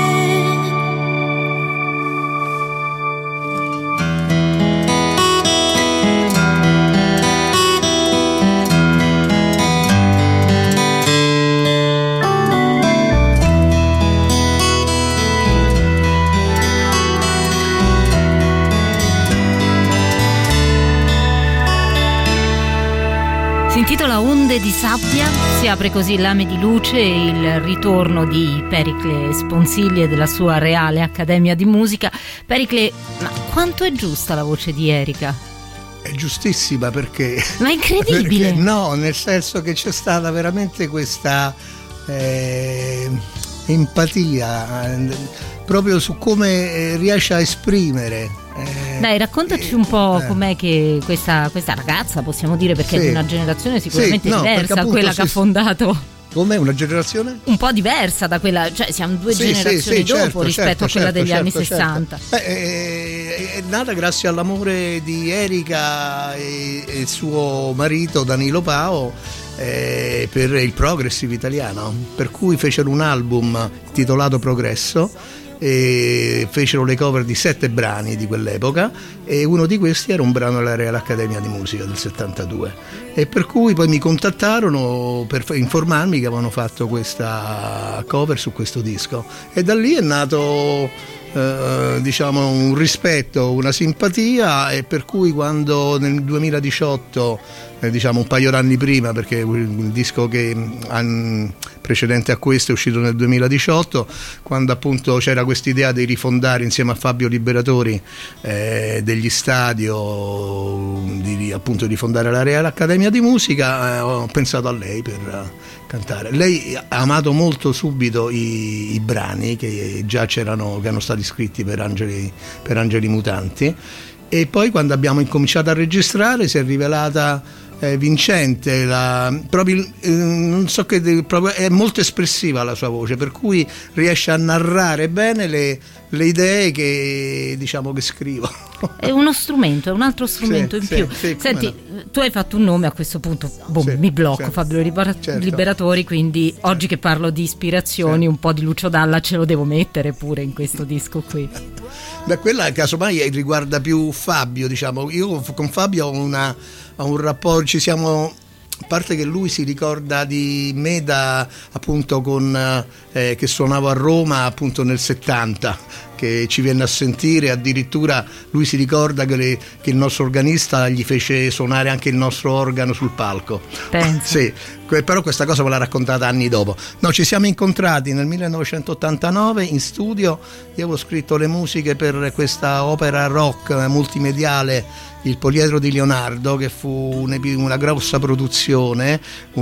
Si intitola Onde di sabbia, si apre così Lame di luce, il ritorno di Pericle Sponsigli e della sua Reale Accademia di Musica. Pericle, ma quanto è giusta la voce di Erika? È giustissima perché... Ma è incredibile! Perché, no, nel senso che c'è stata veramente questa empatia proprio su come riesce a esprimere. Dai, raccontaci un po' com'è che questa ragazza, possiamo dire, perché è di una generazione sicuramente diversa da quella che ha fondato. Come una generazione? Un po' diversa da quella, cioè siamo due generazioni dopo rispetto a quella degli anni 60. È nata grazie all'amore di Erika e suo marito Danilo Pao per il progressive italiano, per cui fecero un album titolato Progresso e fecero le cover di 7 brani di quell'epoca e uno di questi era un brano della Reale Accademia di Musica del 72 e per cui poi mi contattarono per informarmi che avevano fatto questa cover su questo disco e da lì è nato diciamo un rispetto, una simpatia e per cui quando nel 2018 diciamo un paio d'anni prima, perché il disco che precedente a questo è uscito nel 2018, quando appunto c'era quest'idea di rifondare insieme a Fabio Liberatori degli Stadio, appunto di fondare la Reale Accademia di Musica, ho pensato a lei per cantare. Lei ha amato molto subito i brani che già c'erano, che erano stati scritti per Angeli Mutanti e poi quando abbiamo incominciato a registrare si è rivelata vincente, proprio, non so che proprio, è molto espressiva la sua voce, per cui riesce a narrare bene le idee che diciamo che scrivo. È uno strumento, è un altro strumento in più. Senti, tu hai fatto un nome a questo punto, mi blocco, Fabio Liberatori, quindi oggi che parlo di ispirazioni, un po' di Lucio Dalla ce lo devo mettere pure in questo disco qui. Beh, quella casomai riguarda più Fabio, diciamo. Io con Fabio ho un rapporto, ci siamo, a parte che lui si ricorda di me da appunto che suonavo a Roma appunto nel 70, che ci venne a sentire, addirittura lui si ricorda che il nostro organista gli fece suonare anche il nostro organo sul palco. Sì, però questa cosa me l'ha raccontata anni dopo. No, ci siamo incontrati nel 1989 in studio, io avevo scritto le musiche per questa opera rock multimediale, Il Poliedro di Leonardo, che fu una grossa produzione,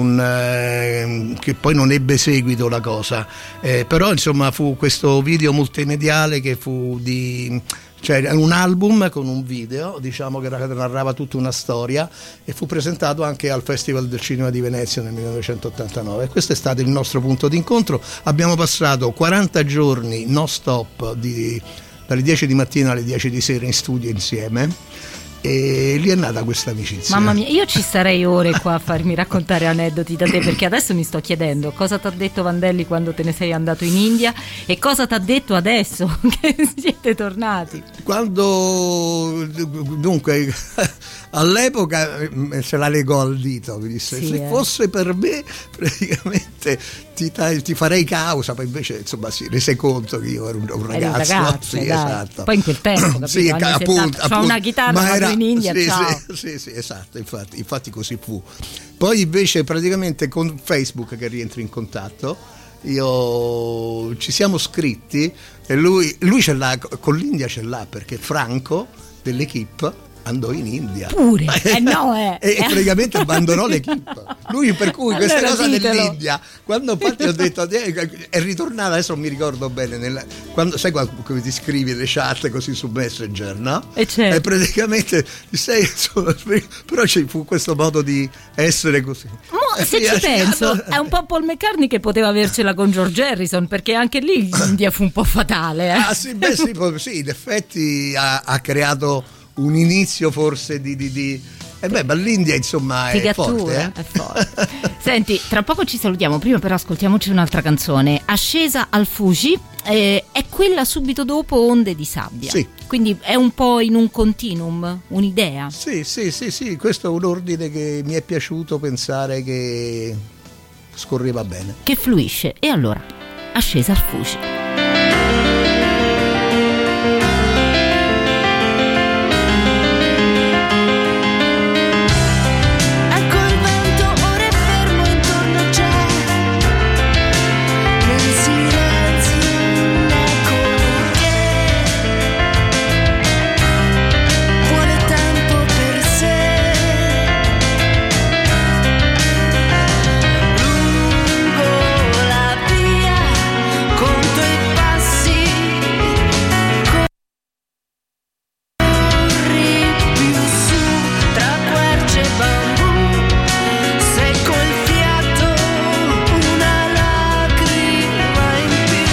che poi non ebbe seguito la cosa, però insomma fu questo video multimediale che fu cioè un album con un video, diciamo, che narrava tutta una storia e fu presentato anche al Festival del Cinema di Venezia nel 1989 e questo è stato il nostro punto di incontro. Abbiamo passato 40 giorni non stop dalle 10 di mattina alle 10 di sera in studio insieme e lì è nata questa amicizia. Mamma mia, io ci starei ore qua a farmi raccontare aneddoti da te, perché adesso mi sto chiedendo cosa ti ha detto Vandelli quando te ne sei andato in India e cosa ti ha detto adesso che siete tornati. Quando dunque all'epoca se la legò al dito, mi disse se fosse per me praticamente ti farei causa, poi invece insomma si rese conto che io ero un ragazzo, sì, esatto. Poi in quel tempo capito, sì, appunto, c'ho una chitarra, ma era in India, sì, esatto, infatti così fu. Poi invece praticamente con Facebook che rientri in contatto, ci siamo scritti e lui ce l'ha con l'India, ce l'ha perché Franco dell'equipe andò in India. Pure, no, e praticamente abbandonò l'equipe. Lui, per cui questa Allora cosa ditelo. dell'India, quando infatti ho detto è ritornata, adesso non mi ricordo bene, quando sai come ti scrivi le chat così su Messenger, no? E certo. E praticamente però ci fu questo modo di essere così. Se ci penso, è un po' Paul McCartney che poteva avercela con George Harrison, perché anche lì l'India fu un po' fatale. Ah sì, beh sì, in effetti ha creato un inizio forse di ma l'India insomma è forte, è forte. Senti, tra poco ci salutiamo, prima però ascoltiamoci un'altra canzone, Ascesa al Fuji, è quella subito dopo Onde di sabbia. Sì. Quindi è un po' in un continuum, un'idea. Sì, questo è un ordine che mi è piaciuto pensare che scorreva bene. Che fluisce. E allora, Ascesa al Fuji. Ecco il vento ora è fermo intorno a te, nel silenzio l'eco che vuole tempo per sé, lungo la via conto i passi, corri più su tra querce e bambù, secco il fiato, una lacrima in più.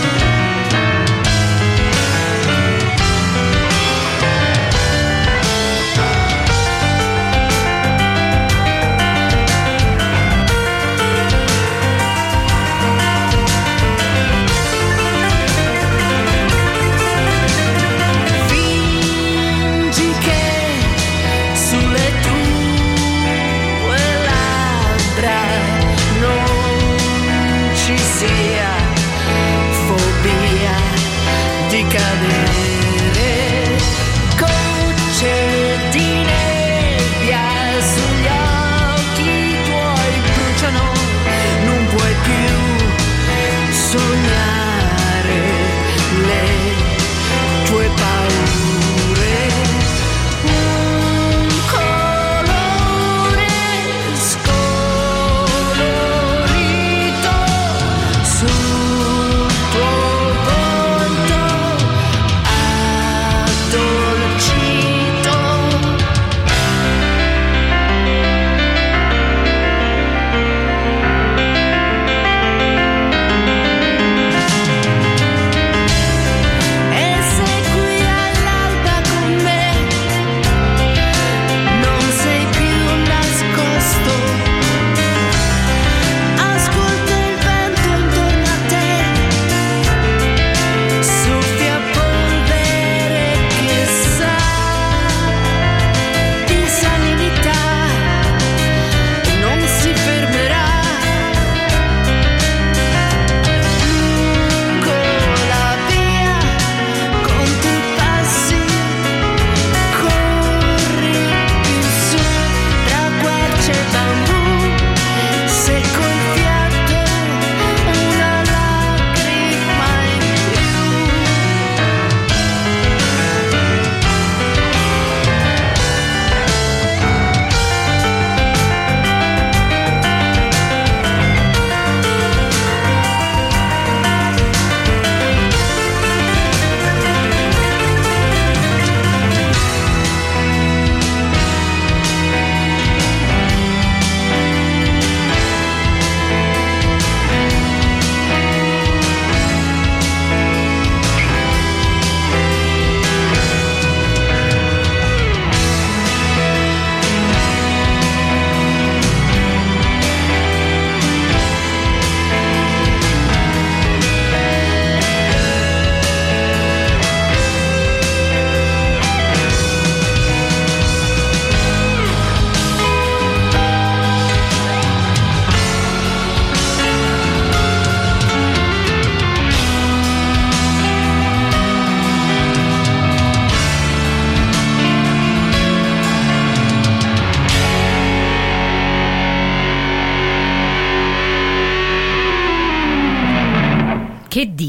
Fingi che sulle tue labbra non ci sia fobia di cadere, gocce di nebbia sugli occhi tuoi bruciano, non puoi più sognare le tue paure, un colore scolorito sul tuo volto,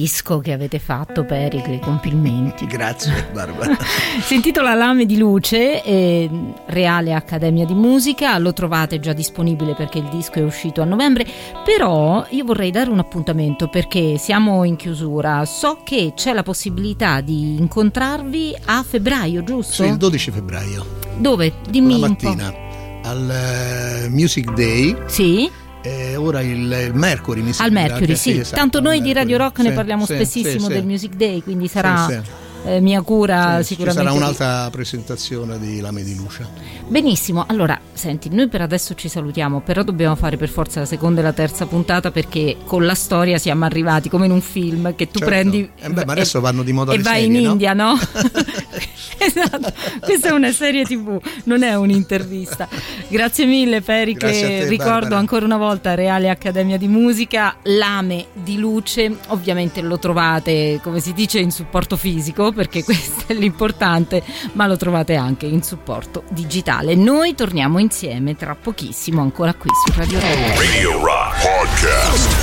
disco che avete fatto, Pericle, complimenti. Grazie Barbara. Si intitola Lame di luce, Reale Accademia di Musica, lo trovate già disponibile perché il disco è uscito a novembre, però io vorrei dare un appuntamento perché siamo in chiusura. So che c'è la possibilità di incontrarvi a febbraio, giusto? Sì, il 12 febbraio. Dove? Dimmi la un po'. mattina al Music Day. Sì. Ora il Mercury mi Al sembra. Mercury, sì. Esatto, Tanto noi di Mercury. Radio Rock ne Sì, parliamo sì, spessissimo sì, del sì. Music Day, quindi sarà Sì, mia cura Sì, sicuramente. ci sarà un'altra presentazione di Lame di luce. Benissimo, allora senti, noi per adesso ci salutiamo, però dobbiamo fare per forza la seconda e la terza puntata perché con la storia siamo arrivati come in un film che tu Certo. prendi Ma adesso vanno di moda e le vai serie, in no? India, no? Esatto, questa è una serie TV, non è un'intervista. Grazie mille Peri, Grazie a che te, ricordo Barbara. ancora una volta Reale Accademia di Musica, Lame di luce, ovviamente lo trovate come si dice in supporto fisico perché questo è l'importante, ma lo trovate anche in supporto digitale. Noi torniamo insieme tra pochissimo ancora qui su Radio Rock. Radio Rock Podcast.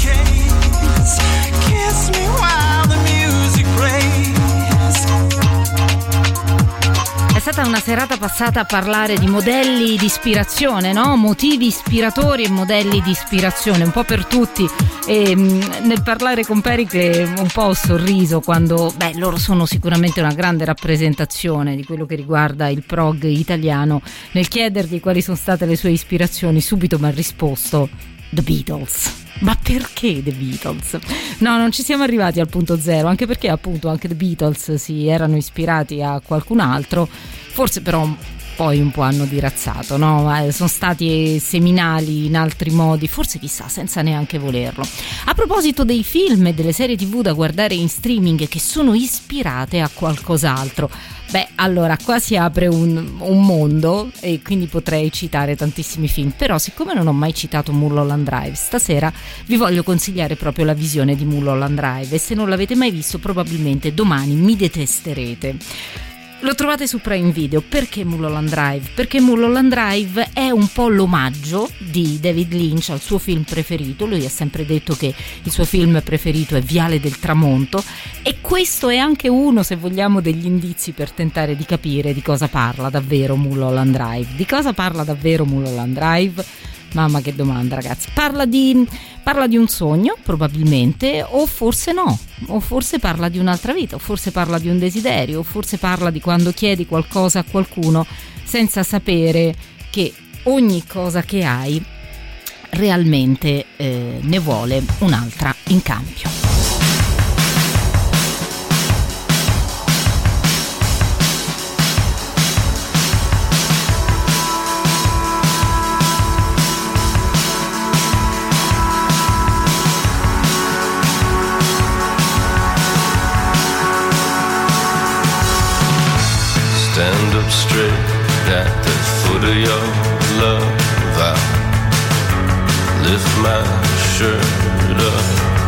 Kiss me while the music plays. È stata una serata passata a parlare di modelli di ispirazione, no? Motivi ispiratori e modelli di ispirazione, un po' per tutti. E nel parlare con Pericle un po' ho sorriso quando, loro sono sicuramente una grande rappresentazione di quello che riguarda il prog italiano. Nel chiedergli quali sono state le sue ispirazioni, subito mi ha risposto: The Beatles. Ma perché The Beatles? No, non ci siamo arrivati al punto zero, anche perché appunto anche The Beatles si erano ispirati a qualcun altro, forse però poi un po' hanno dirazzato, no? Sono stati seminali in altri modi, forse chissà, senza neanche volerlo. A proposito dei film e delle serie TV da guardare in streaming che sono ispirate a qualcos'altro, allora qua si apre un mondo e quindi potrei citare tantissimi film, però siccome non ho mai citato Mulholland Drive, stasera vi voglio consigliare proprio la visione di Mulholland Drive e se non l'avete mai visto probabilmente domani mi detesterete. Lo trovate su Prime Video. Perché Mulholland Drive? Perché Mulholland Drive è un po' l'omaggio di David Lynch al suo film preferito. Lui ha sempre detto che il suo film preferito è Viale del Tramonto e questo è anche uno, se vogliamo, degli indizi per tentare di capire di cosa parla davvero Mulholland Drive. Di cosa parla davvero Mulholland Drive? Mamma, che domanda, ragazzi. Parla di un sogno, probabilmente, o forse no, o forse parla di un'altra vita, o forse parla di un desiderio, o forse parla di quando chiedi qualcosa a qualcuno senza sapere che ogni cosa che hai realmente ne vuole un'altra in cambio. Stand up straight at the foot of your love. I lift my shirt up.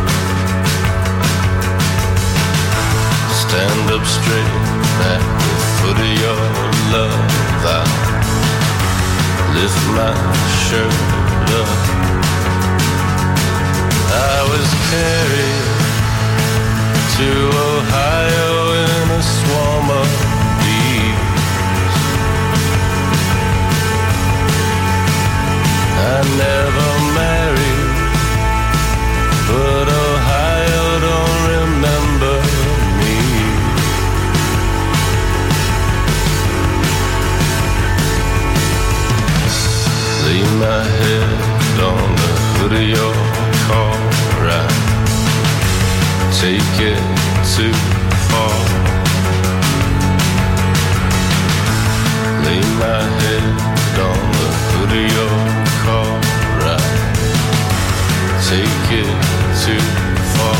Stand up straight at the foot of your love. I lift my shirt up. I was carried to Ohio in a swarm of I never married, but Ohio don't remember me. Lay my head on the hood of your car, right? Take it too far. Lay my head on the hood of your car, right? Take it too far.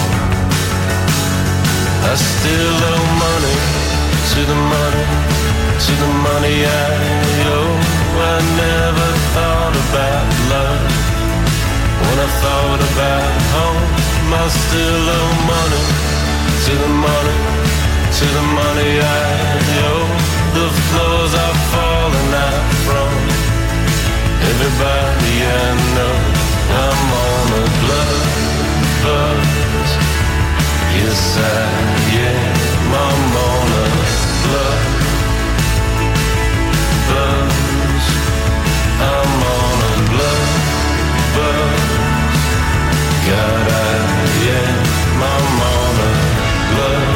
I still owe money to the money, to the money I owe. I never thought about love when I thought about home. I still owe money to the money, to the money I owe. The floors are falling out from everybody I know. I'm on a blood buzz. Yes, I am. I'm on a blood buzz. I'm on a blood buzz. God, I am. I'm on a blood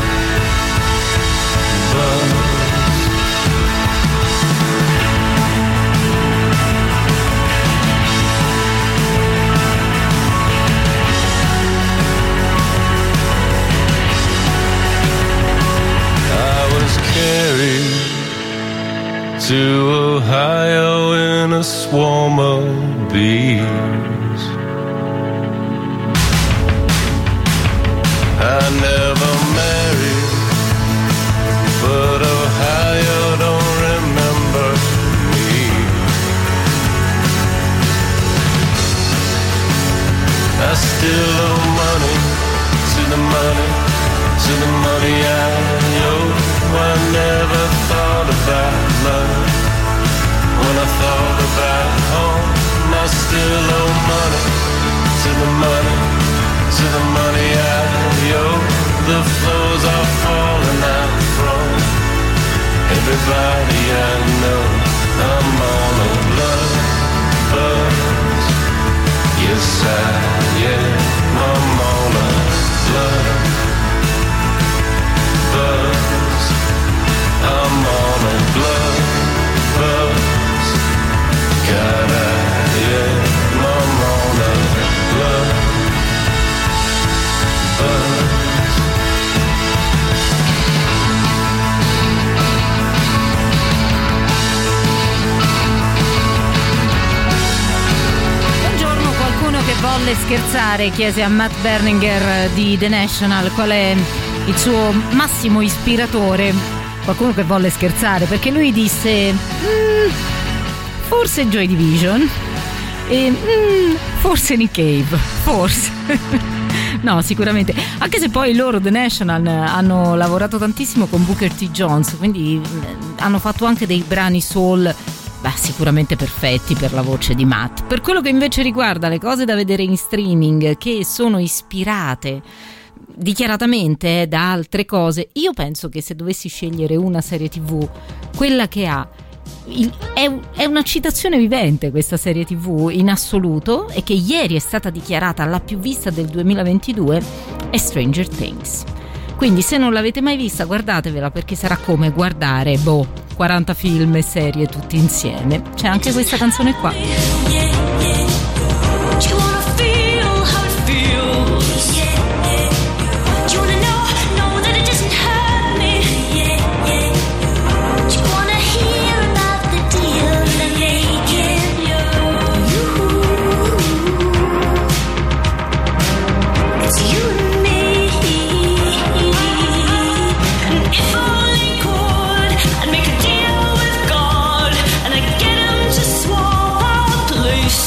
buzz. Carried to Ohio in a swarm of bees. I never married, but Ohio don't remember me. I still owe money to the money, to the money I owe. I never thought about love. When I thought about home, I still owe money to the money, to the money I owe. The flows are falling out from everybody I know. I'm on a blood buzz. Yes, I am. I'm on a blood buzz. I'm on a blood buzz. God, I am. I'm on a blood buzz. Un giorno qualcuno che volle scherzare chiese a Matt Berninger di The National qual è il suo massimo ispiratore. Qualcuno che volle scherzare, perché lui disse forse Joy Division e forse Nick Cave, forse. No, sicuramente, anche se poi loro The National hanno lavorato tantissimo con Booker T. Jones, quindi hanno fatto anche dei brani soul sicuramente perfetti per la voce di Matt. Per quello che invece riguarda le cose da vedere in streaming che sono ispirate dichiaratamente da altre cose, io penso che se dovessi scegliere una serie TV, quella che ha è una citazione vivente, questa serie TV in assoluto, e che ieri è stata dichiarata la più vista del 2022, è Stranger Things. Quindi se non l'avete mai vista, guardatevela, perché sarà come guardare 40 film e serie tutti insieme. C'è anche questa canzone qua. Place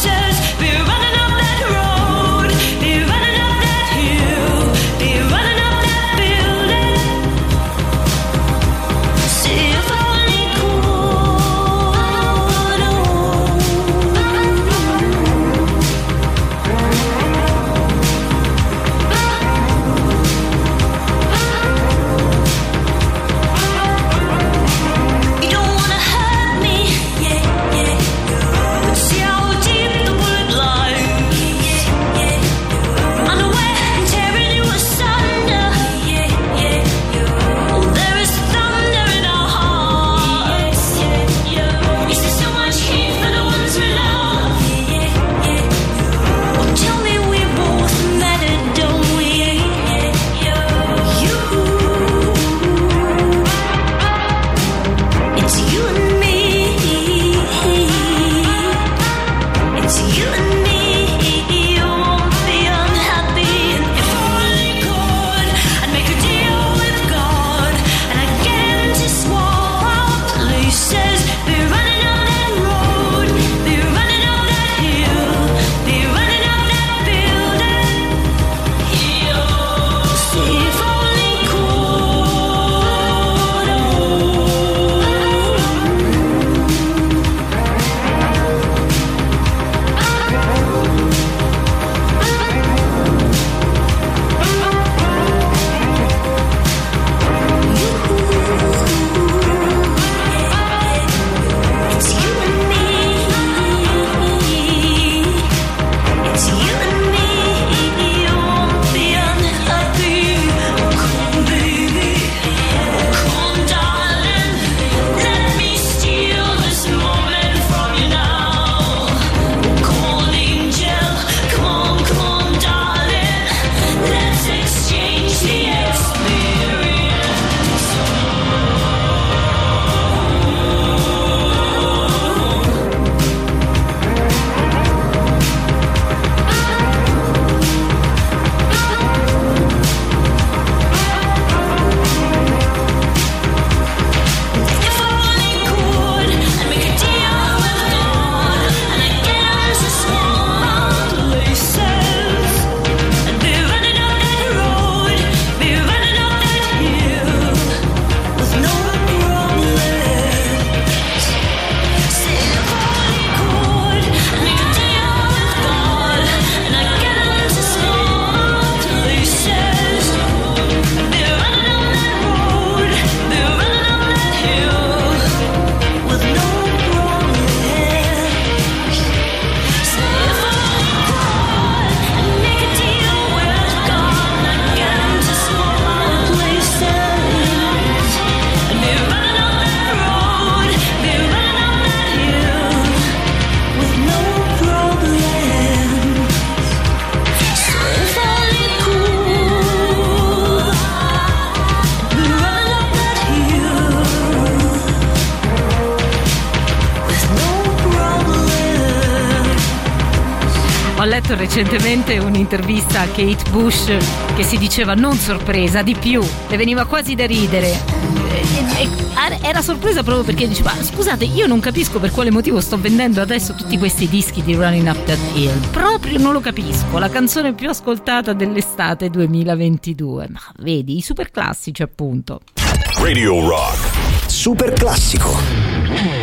letto recentemente un'intervista a Kate Bush che si diceva non sorpresa, di più, le veniva quasi da ridere. Era sorpresa proprio perché diceva: scusate, io non capisco per quale motivo sto vendendo adesso tutti questi dischi di Running Up That Hill, proprio non lo capisco, la canzone più ascoltata dell'estate 2022. Ma vedi, i super classici appunto. Radio Rock super classico.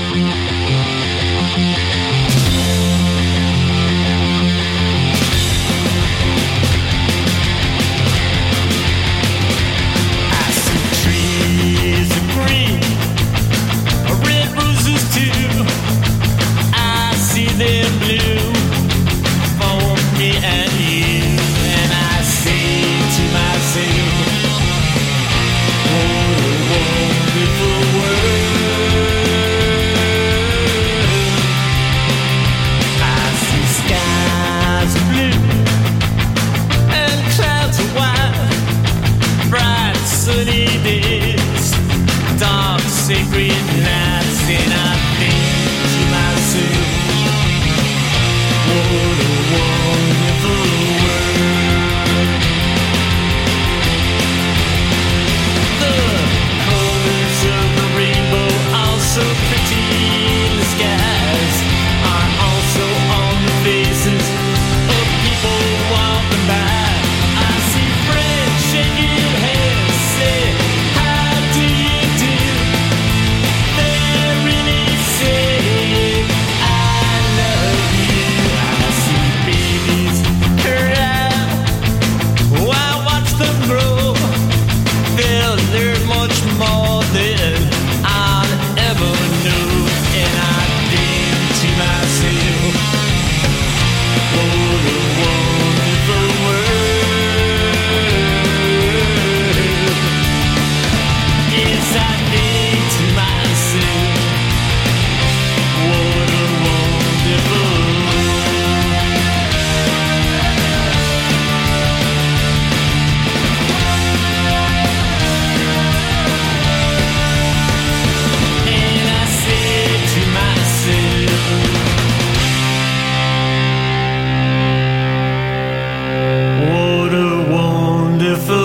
They're blue for me and you, and I say to myself, what a wonderful world. I see skies of blue and clouds of white, bright sunny days, dark sacred nights, and I think to myself, what a wonderful world. The colors of the rainbow are so pretty in the skies, are also on the faces of people walking by. I see friends shaking hands, say, how do you do? They're really saying, I love you. Why watch them grow? They'll learn much more than I'll ever know. And I think to myself, what a wonderful world. Yes, I think to myself, what a wonderful world. What a wonderful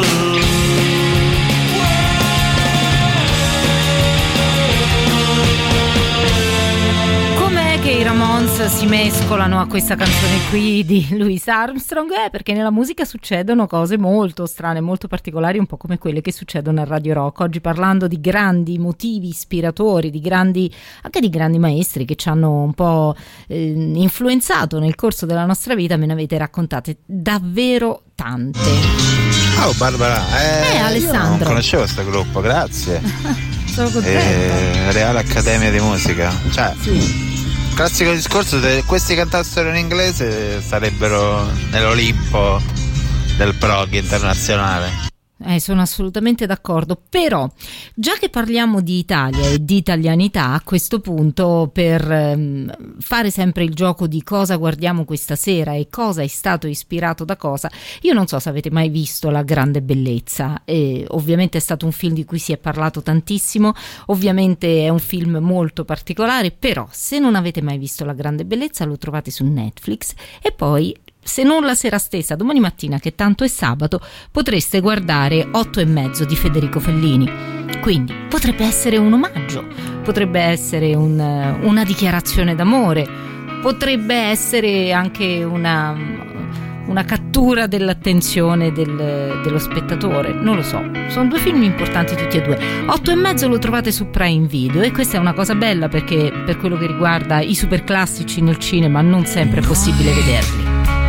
Com'è che i Ramones si mescolano a questa canzone qui di Louis Armstrong? Perché nella musica succedono cose molto strane, molto particolari, un po' come quelle che succedono a Radio Rock. Oggi parlando di grandi motivi ispiratori, anche di grandi maestri che ci hanno un po' influenzato nel corso della nostra vita, me ne avete raccontate davvero tante. Oh Barbara, Alessandro, io non conoscevo questo gruppo, grazie. Sono contenta. Reale Accademia di Musica, cioè sì. Classico discorso, se questi cantassero in inglese sarebbero nell'Olimpo del prog internazionale. Sono assolutamente d'accordo, però già che parliamo di Italia e di italianità, a questo punto, per fare sempre il gioco di cosa guardiamo questa sera e cosa è stato ispirato da cosa, io non so se avete mai visto La Grande Bellezza. Ovviamente è stato un film di cui si è parlato tantissimo, ovviamente è un film molto particolare, però se non avete mai visto La Grande Bellezza lo trovate su Netflix, e poi se non la sera stessa, domani mattina, che tanto è sabato, potreste guardare 8:30 di Federico Fellini. Quindi potrebbe essere un omaggio, potrebbe essere una dichiarazione d'amore, potrebbe essere anche una cattura dell'attenzione dello spettatore, non lo so. Sono due film importanti tutti e due. 8:30 lo trovate su Prime Video, e questa è una cosa bella perché per quello che riguarda i super classici nel cinema non sempre è possibile vederli.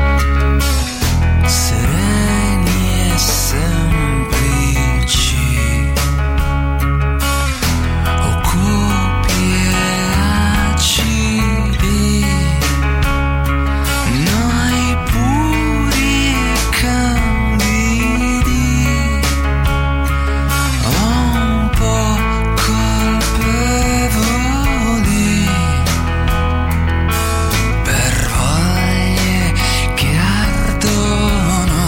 sereni e semplici, occupi e acidi, noi puri e candidi, un po' colpevoli per voglie che ardono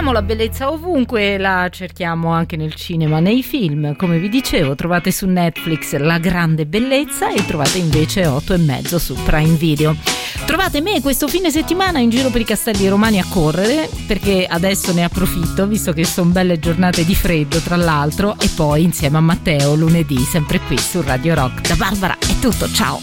Cerchiamo la bellezza ovunque, la cerchiamo anche nel cinema, nei film. Come vi dicevo, trovate su Netflix La Grande Bellezza e trovate invece 8,5 su Prime Video. Trovate me questo fine settimana in giro per i castelli romani a correre, perché adesso ne approfitto, visto che sono belle giornate di freddo tra l'altro, e poi insieme a Matteo lunedì, sempre qui su Radio Rock. Da Barbara è tutto, ciao!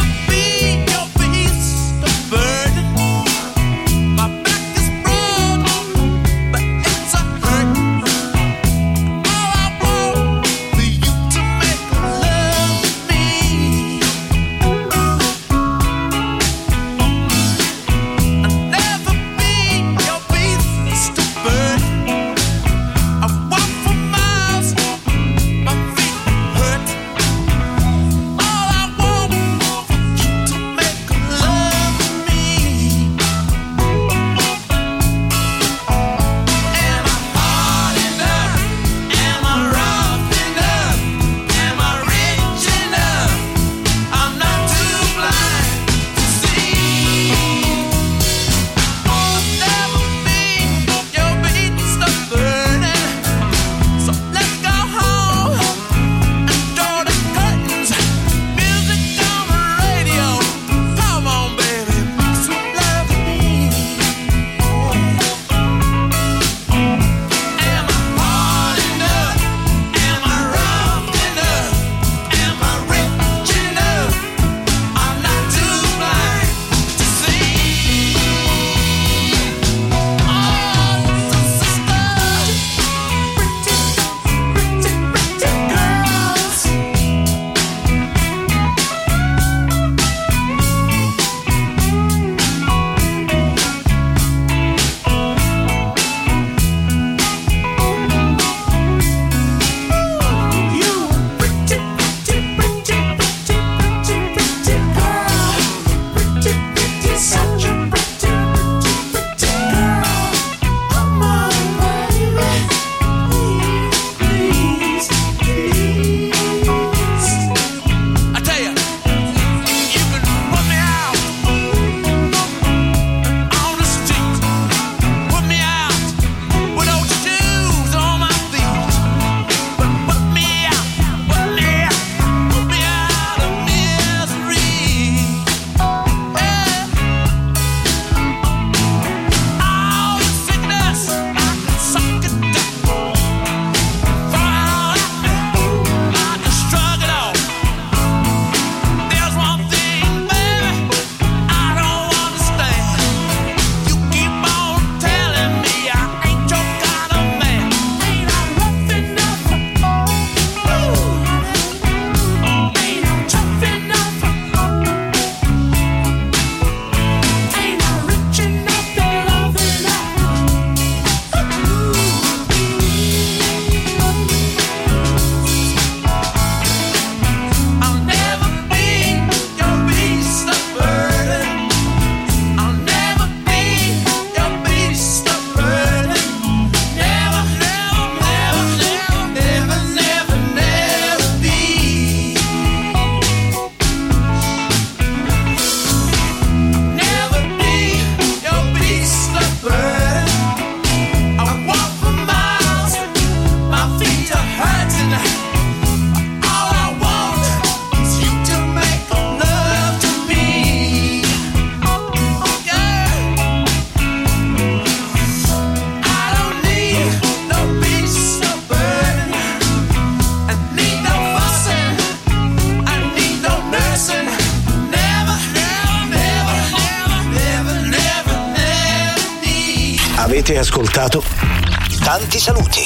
Avete ascoltato Tanti saluti.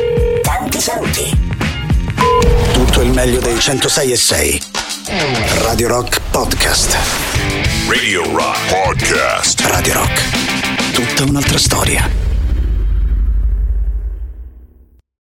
Tanti saluti. Tutto il meglio dei 106.6. Radio Rock Podcast. Radio Rock Podcast. Radio Rock. Tutta un'altra storia.